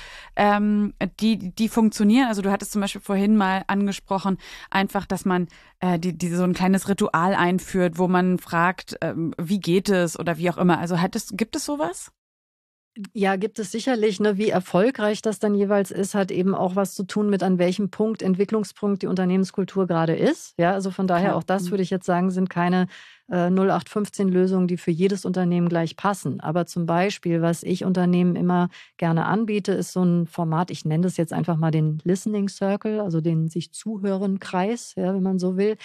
die funktionieren. Also du hattest zum Beispiel vorhin mal angesprochen, einfach, dass man so ein kleines Ritual einführt, wo man fragt, wie geht es oder wie auch immer. Also gibt es sowas? Ja, gibt es sicherlich. Ne? Wie erfolgreich das dann jeweils ist, hat eben auch was zu tun mit, an welchem Entwicklungspunkt die Unternehmenskultur gerade ist. Ja, also von daher, auch das würde ich jetzt sagen, sind keine 0815-Lösungen, die für jedes Unternehmen gleich passen. Aber zum Beispiel, was ich Unternehmen immer gerne anbiete, ist so ein Format, ich nenne das jetzt einfach mal den Listening Circle, also den sich Zuhören-Kreis, wenn man so will,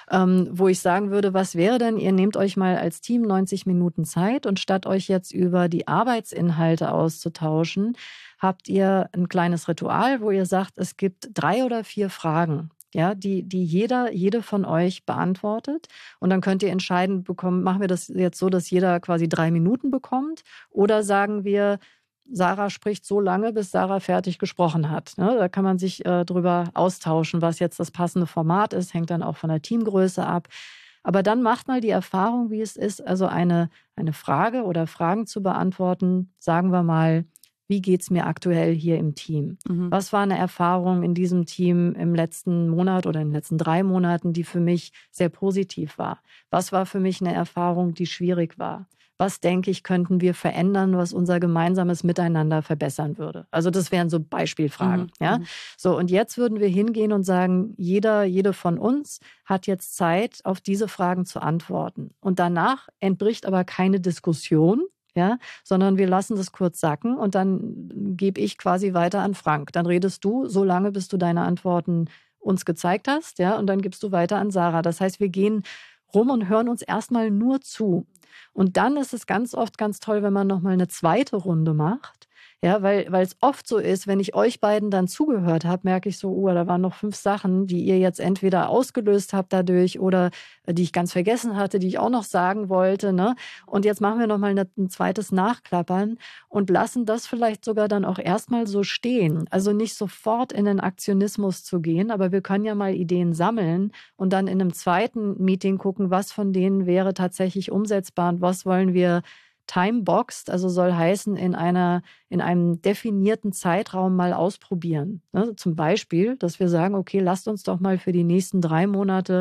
wo ich sagen würde, was wäre denn, ihr nehmt euch mal als Team 90 Minuten Zeit und statt euch jetzt über die Arbeitsinhalte auszutauschen, habt ihr ein kleines Ritual, wo ihr sagt, es gibt 3 oder 4 Fragen, die jede von euch beantwortet. Und dann könnt ihr entscheiden, machen wir das jetzt so, dass jeder quasi 3 Minuten bekommt, oder sagen wir, Sarah spricht so lange, bis Sarah fertig gesprochen hat. Da kann man sich drüber austauschen, was jetzt das passende Format ist, hängt dann auch von der Teamgröße ab. Aber dann macht mal die Erfahrung, wie es ist, also eine Frage oder Fragen zu beantworten, sagen wir mal, wie geht es mir aktuell hier im Team? Was war eine Erfahrung in diesem Team im letzten Monat oder in den letzten 3 Monaten, die für mich sehr positiv war? Was war für mich eine Erfahrung, die schwierig war? Was, denke ich, könnten wir verändern, was unser gemeinsames Miteinander verbessern würde? Also das wären so Beispielfragen. So, und jetzt würden wir hingehen und sagen, jede von uns hat jetzt Zeit, auf diese Fragen zu antworten. Und danach entbricht aber keine Diskussion, sondern wir lassen das kurz sacken und dann gebe ich quasi weiter an Frank. Dann redest du so lange, bis du deine Antworten uns gezeigt hast, und dann gibst du weiter an Sarah. Das heißt, wir gehen rum und hören uns erstmal nur zu. Und dann ist es ganz oft ganz toll, wenn man nochmal eine zweite Runde macht. Weil es oft so ist, wenn ich euch beiden dann zugehört habe, merke ich so, da waren noch 5 Sachen, die ihr jetzt entweder ausgelöst habt dadurch oder die ich ganz vergessen hatte, die ich auch noch sagen wollte. Ne? Und jetzt machen wir nochmal ein zweites Nachklappern und lassen das vielleicht sogar dann auch erstmal so stehen. Also nicht sofort in den Aktionismus zu gehen, aber wir können ja mal Ideen sammeln und dann in einem zweiten Meeting gucken, was von denen wäre tatsächlich umsetzbar und was wollen wir timeboxed, also soll heißen, in einem definierten Zeitraum mal ausprobieren. Zum Beispiel, dass wir sagen, okay, lasst uns doch mal für die nächsten 3 Monate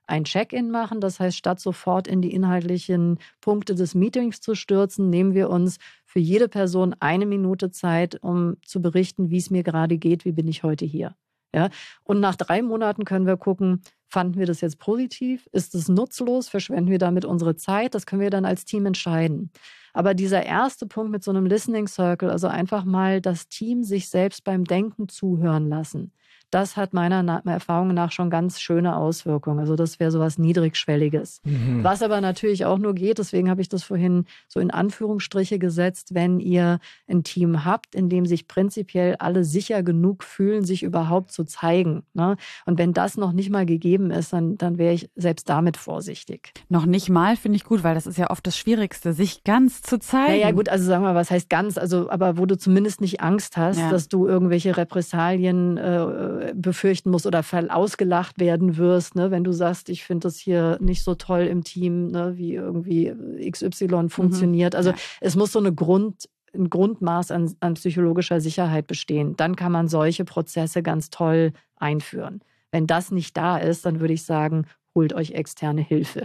ein Check-in machen. Das heißt, statt sofort in die inhaltlichen Punkte des Meetings zu stürzen, nehmen wir uns für jede Person 1 Minute Zeit, um zu berichten, wie es mir gerade geht, wie bin ich heute hier. Ja? Und nach 3 Monaten können wir gucken, fanden wir das jetzt positiv? Ist es nutzlos? Verschwenden wir damit unsere Zeit? Das können wir dann als Team entscheiden. Aber dieser erste Punkt mit so einem Listening Circle, also einfach mal das Team sich selbst beim Denken zuhören lassen, das hat meiner Erfahrung nach schon ganz schöne Auswirkungen. Also das wäre sowas Niedrigschwelliges. Was aber natürlich auch nur geht, deswegen habe ich das vorhin so in Anführungsstriche gesetzt, wenn ihr ein Team habt, in dem sich prinzipiell alle sicher genug fühlen, sich überhaupt zu zeigen. Ne? Und wenn das noch nicht mal gegeben ist, dann wäre ich selbst damit vorsichtig. Noch nicht mal finde ich gut, weil das ist ja oft das Schwierigste, sich ganz zu zeigen. Naja gut, also sagen wir mal, was heißt ganz? Also, aber wo du zumindest nicht Angst hast, dass du irgendwelche Repressalien befürchten musst oder ausgelacht werden wirst, ne? Wenn du sagst, ich finde das hier nicht so toll im Team, ne? Wie irgendwie XY funktioniert. Also es muss so ein Grundmaß an psychologischer Sicherheit bestehen. Dann kann man solche Prozesse ganz toll einführen. Wenn das nicht da ist, dann würde ich sagen, holt euch externe Hilfe.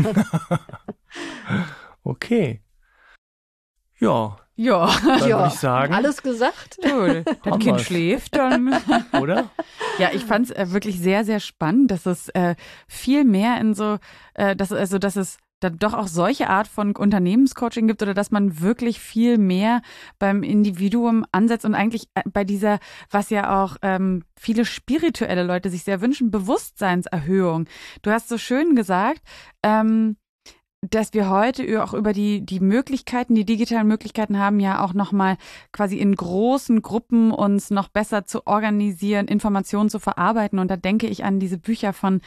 Okay. Ja. Dann würde ich sagen. Alles gesagt? Das Kind schläft dann. Oder? Ja, ich fand es wirklich sehr, sehr spannend, dass es viel mehr in so, dass es da doch auch solche Art von Unternehmenscoaching gibt oder dass man wirklich viel mehr beim Individuum ansetzt und eigentlich bei dieser, was ja auch viele spirituelle Leute sich sehr wünschen, Bewusstseinserhöhung. Du hast so schön gesagt, dass wir heute auch über die Möglichkeiten, die digitalen Möglichkeiten haben, ja auch nochmal quasi in großen Gruppen uns noch besser zu organisieren, Informationen zu verarbeiten. Und da denke ich an diese Bücher von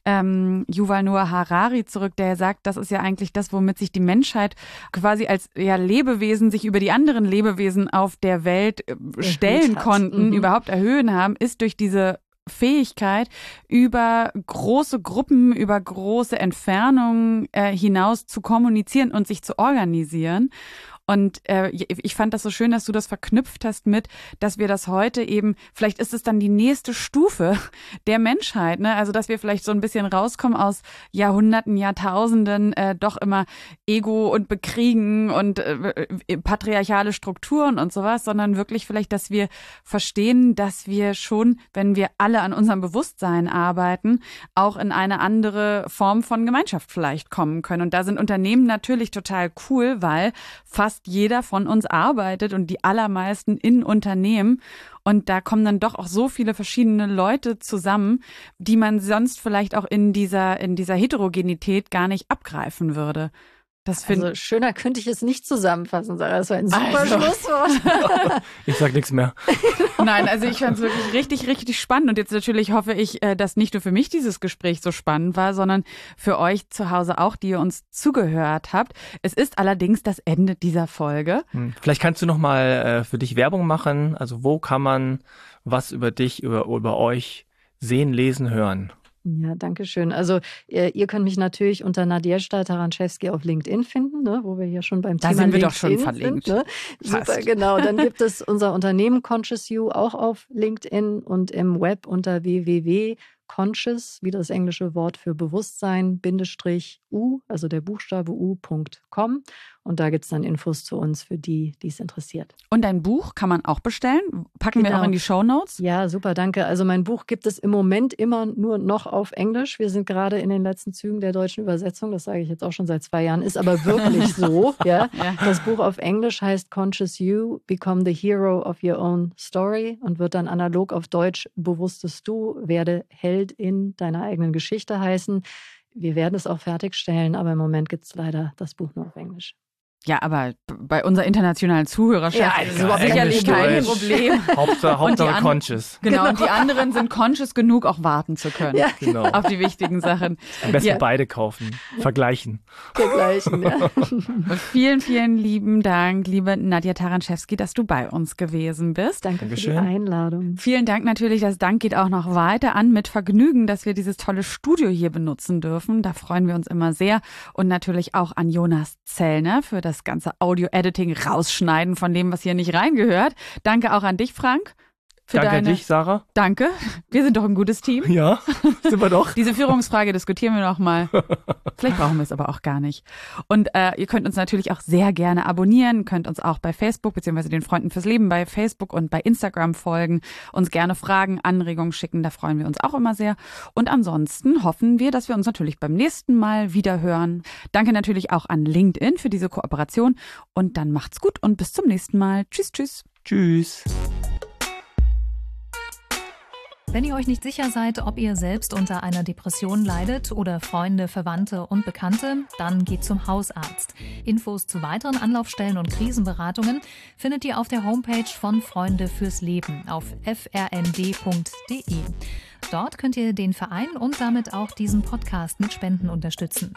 Yuval Noah Harari zurück, der sagt, das ist ja eigentlich das, womit sich die Menschheit quasi als Lebewesen sich über die anderen Lebewesen auf der Welt stellen konnten, überhaupt erhöhen haben, ist durch diese Fähigkeit, über große Gruppen, über große Entfernungen hinaus zu kommunizieren und sich zu organisieren. Und ich fand das so schön, dass du das verknüpft hast mit, dass wir das heute eben, vielleicht ist es dann die nächste Stufe der Menschheit, ne? Also dass wir vielleicht so ein bisschen rauskommen aus Jahrhunderten, Jahrtausenden, doch immer Ego und Bekriegen und patriarchale Strukturen und sowas, sondern wirklich vielleicht, dass wir verstehen, dass wir schon, wenn wir alle an unserem Bewusstsein arbeiten, auch in eine andere Form von Gemeinschaft vielleicht kommen können. Und da sind Unternehmen natürlich total cool, weil fast jeder von uns arbeitet und die allermeisten in Unternehmen. Und da kommen dann doch auch so viele verschiedene Leute zusammen, die man sonst vielleicht auch in dieser Heterogenität gar nicht abgreifen würde. Also schöner könnte ich es nicht zusammenfassen, Sarah. Das war ein super Schlusswort. Ich sag nichts mehr. Nein, also ich fand es wirklich richtig, richtig spannend. Und jetzt natürlich hoffe ich, dass nicht nur für mich dieses Gespräch so spannend war, sondern für euch zu Hause auch, die ihr uns zugehört habt. Es ist allerdings das Ende dieser Folge. Vielleicht kannst du noch mal für dich Werbung machen. Also wo kann man was über dich, über euch sehen, lesen, hören? Ja, danke schön. Also ihr könnt mich natürlich unter Nadezhda Taranschewski auf LinkedIn finden, ne, wo wir hier schon beim Thema LinkedIn sind. Da sind wir doch schon verlinkt. Ne? Super, genau. Dann gibt es unser Unternehmen Conscious You auch auf LinkedIn und im Web unter www.conscious, wie das englische Wort für Bewusstsein, _u, also der Buchstabe u.com. Und da gibt es dann Infos zu uns für die es interessiert. Und dein Buch kann man auch bestellen. Packen wir auch in die Shownotes. Ja, super, danke. Also mein Buch gibt es im Moment immer nur noch auf Englisch. Wir sind gerade in den letzten Zügen der deutschen Übersetzung. Das sage ich jetzt auch schon seit 2 Jahren. Ist aber wirklich so. Ja? Das Buch auf Englisch heißt Conscious You, Become the Hero of Your Own Story und wird dann analog auf Deutsch Bewusstes Du, werde Heldin deiner eigenen Geschichte heißen. Wir werden es auch fertigstellen, aber im Moment gibt es leider das Buch nur auf Englisch. Ja, aber bei unserer internationalen Zuhörerschaft ist es sicherlich kein Problem. Hauptsache conscious. Genau, und die anderen sind conscious genug, auch warten zu können auf die wichtigen Sachen. Am besten beide kaufen, vergleichen. Ja. Vielen, vielen lieben Dank, liebe Nadja Taranschewski, dass du bei uns gewesen bist. Danke für die Einladung. Vielen Dank natürlich, das Dank geht auch noch weiter an mit Vergnügen, dass wir dieses tolle Studio hier benutzen dürfen. Da freuen wir uns immer sehr. Und natürlich auch an Jonas Zellner für das ganze Audio-Editing rausschneiden von dem, was hier nicht reingehört. Danke auch an dich, Frank. Danke an dich, Sarah. Danke. Wir sind doch ein gutes Team. Ja, sind wir doch. Diese Führungsfrage diskutieren wir noch mal. Vielleicht brauchen wir es aber auch gar nicht. Und ihr könnt uns natürlich auch sehr gerne abonnieren, könnt uns auch bei Facebook bzw. den Freunden fürs Leben bei Facebook und bei Instagram folgen, uns gerne Fragen, Anregungen schicken, da freuen wir uns auch immer sehr. Und ansonsten hoffen wir, dass wir uns natürlich beim nächsten Mal wieder hören. Danke natürlich auch an LinkedIn für diese Kooperation und dann macht's gut und bis zum nächsten Mal. Tschüss, tschüss. Tschüss. Wenn ihr euch nicht sicher seid, ob ihr selbst unter einer Depression leidet oder Freunde, Verwandte und Bekannte, dann geht zum Hausarzt. Infos zu weiteren Anlaufstellen und Krisenberatungen findet ihr auf der Homepage von Freunde fürs Leben auf frnd.de. Dort könnt ihr den Verein und damit auch diesen Podcast mit Spenden unterstützen.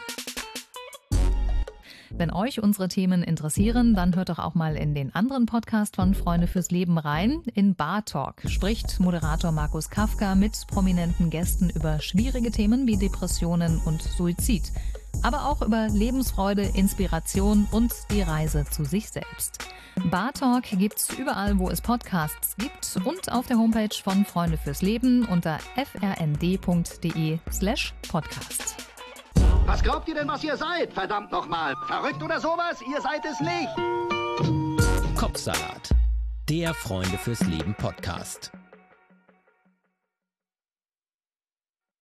Wenn euch unsere Themen interessieren, dann hört doch auch mal in den anderen Podcast von Freunde fürs Leben rein. In Bar Talk spricht Moderator Markus Kafka mit prominenten Gästen über schwierige Themen wie Depressionen und Suizid. Aber auch über Lebensfreude, Inspiration und die Reise zu sich selbst. Bar Talk gibt's überall, wo es Podcasts gibt und auf der Homepage von Freunde fürs Leben unter frnd.de/podcast. Was glaubt ihr denn, was ihr seid? Verdammt nochmal. Verrückt oder sowas? Ihr seid es nicht. Kopfsalat. Der Freunde fürs Leben Podcast.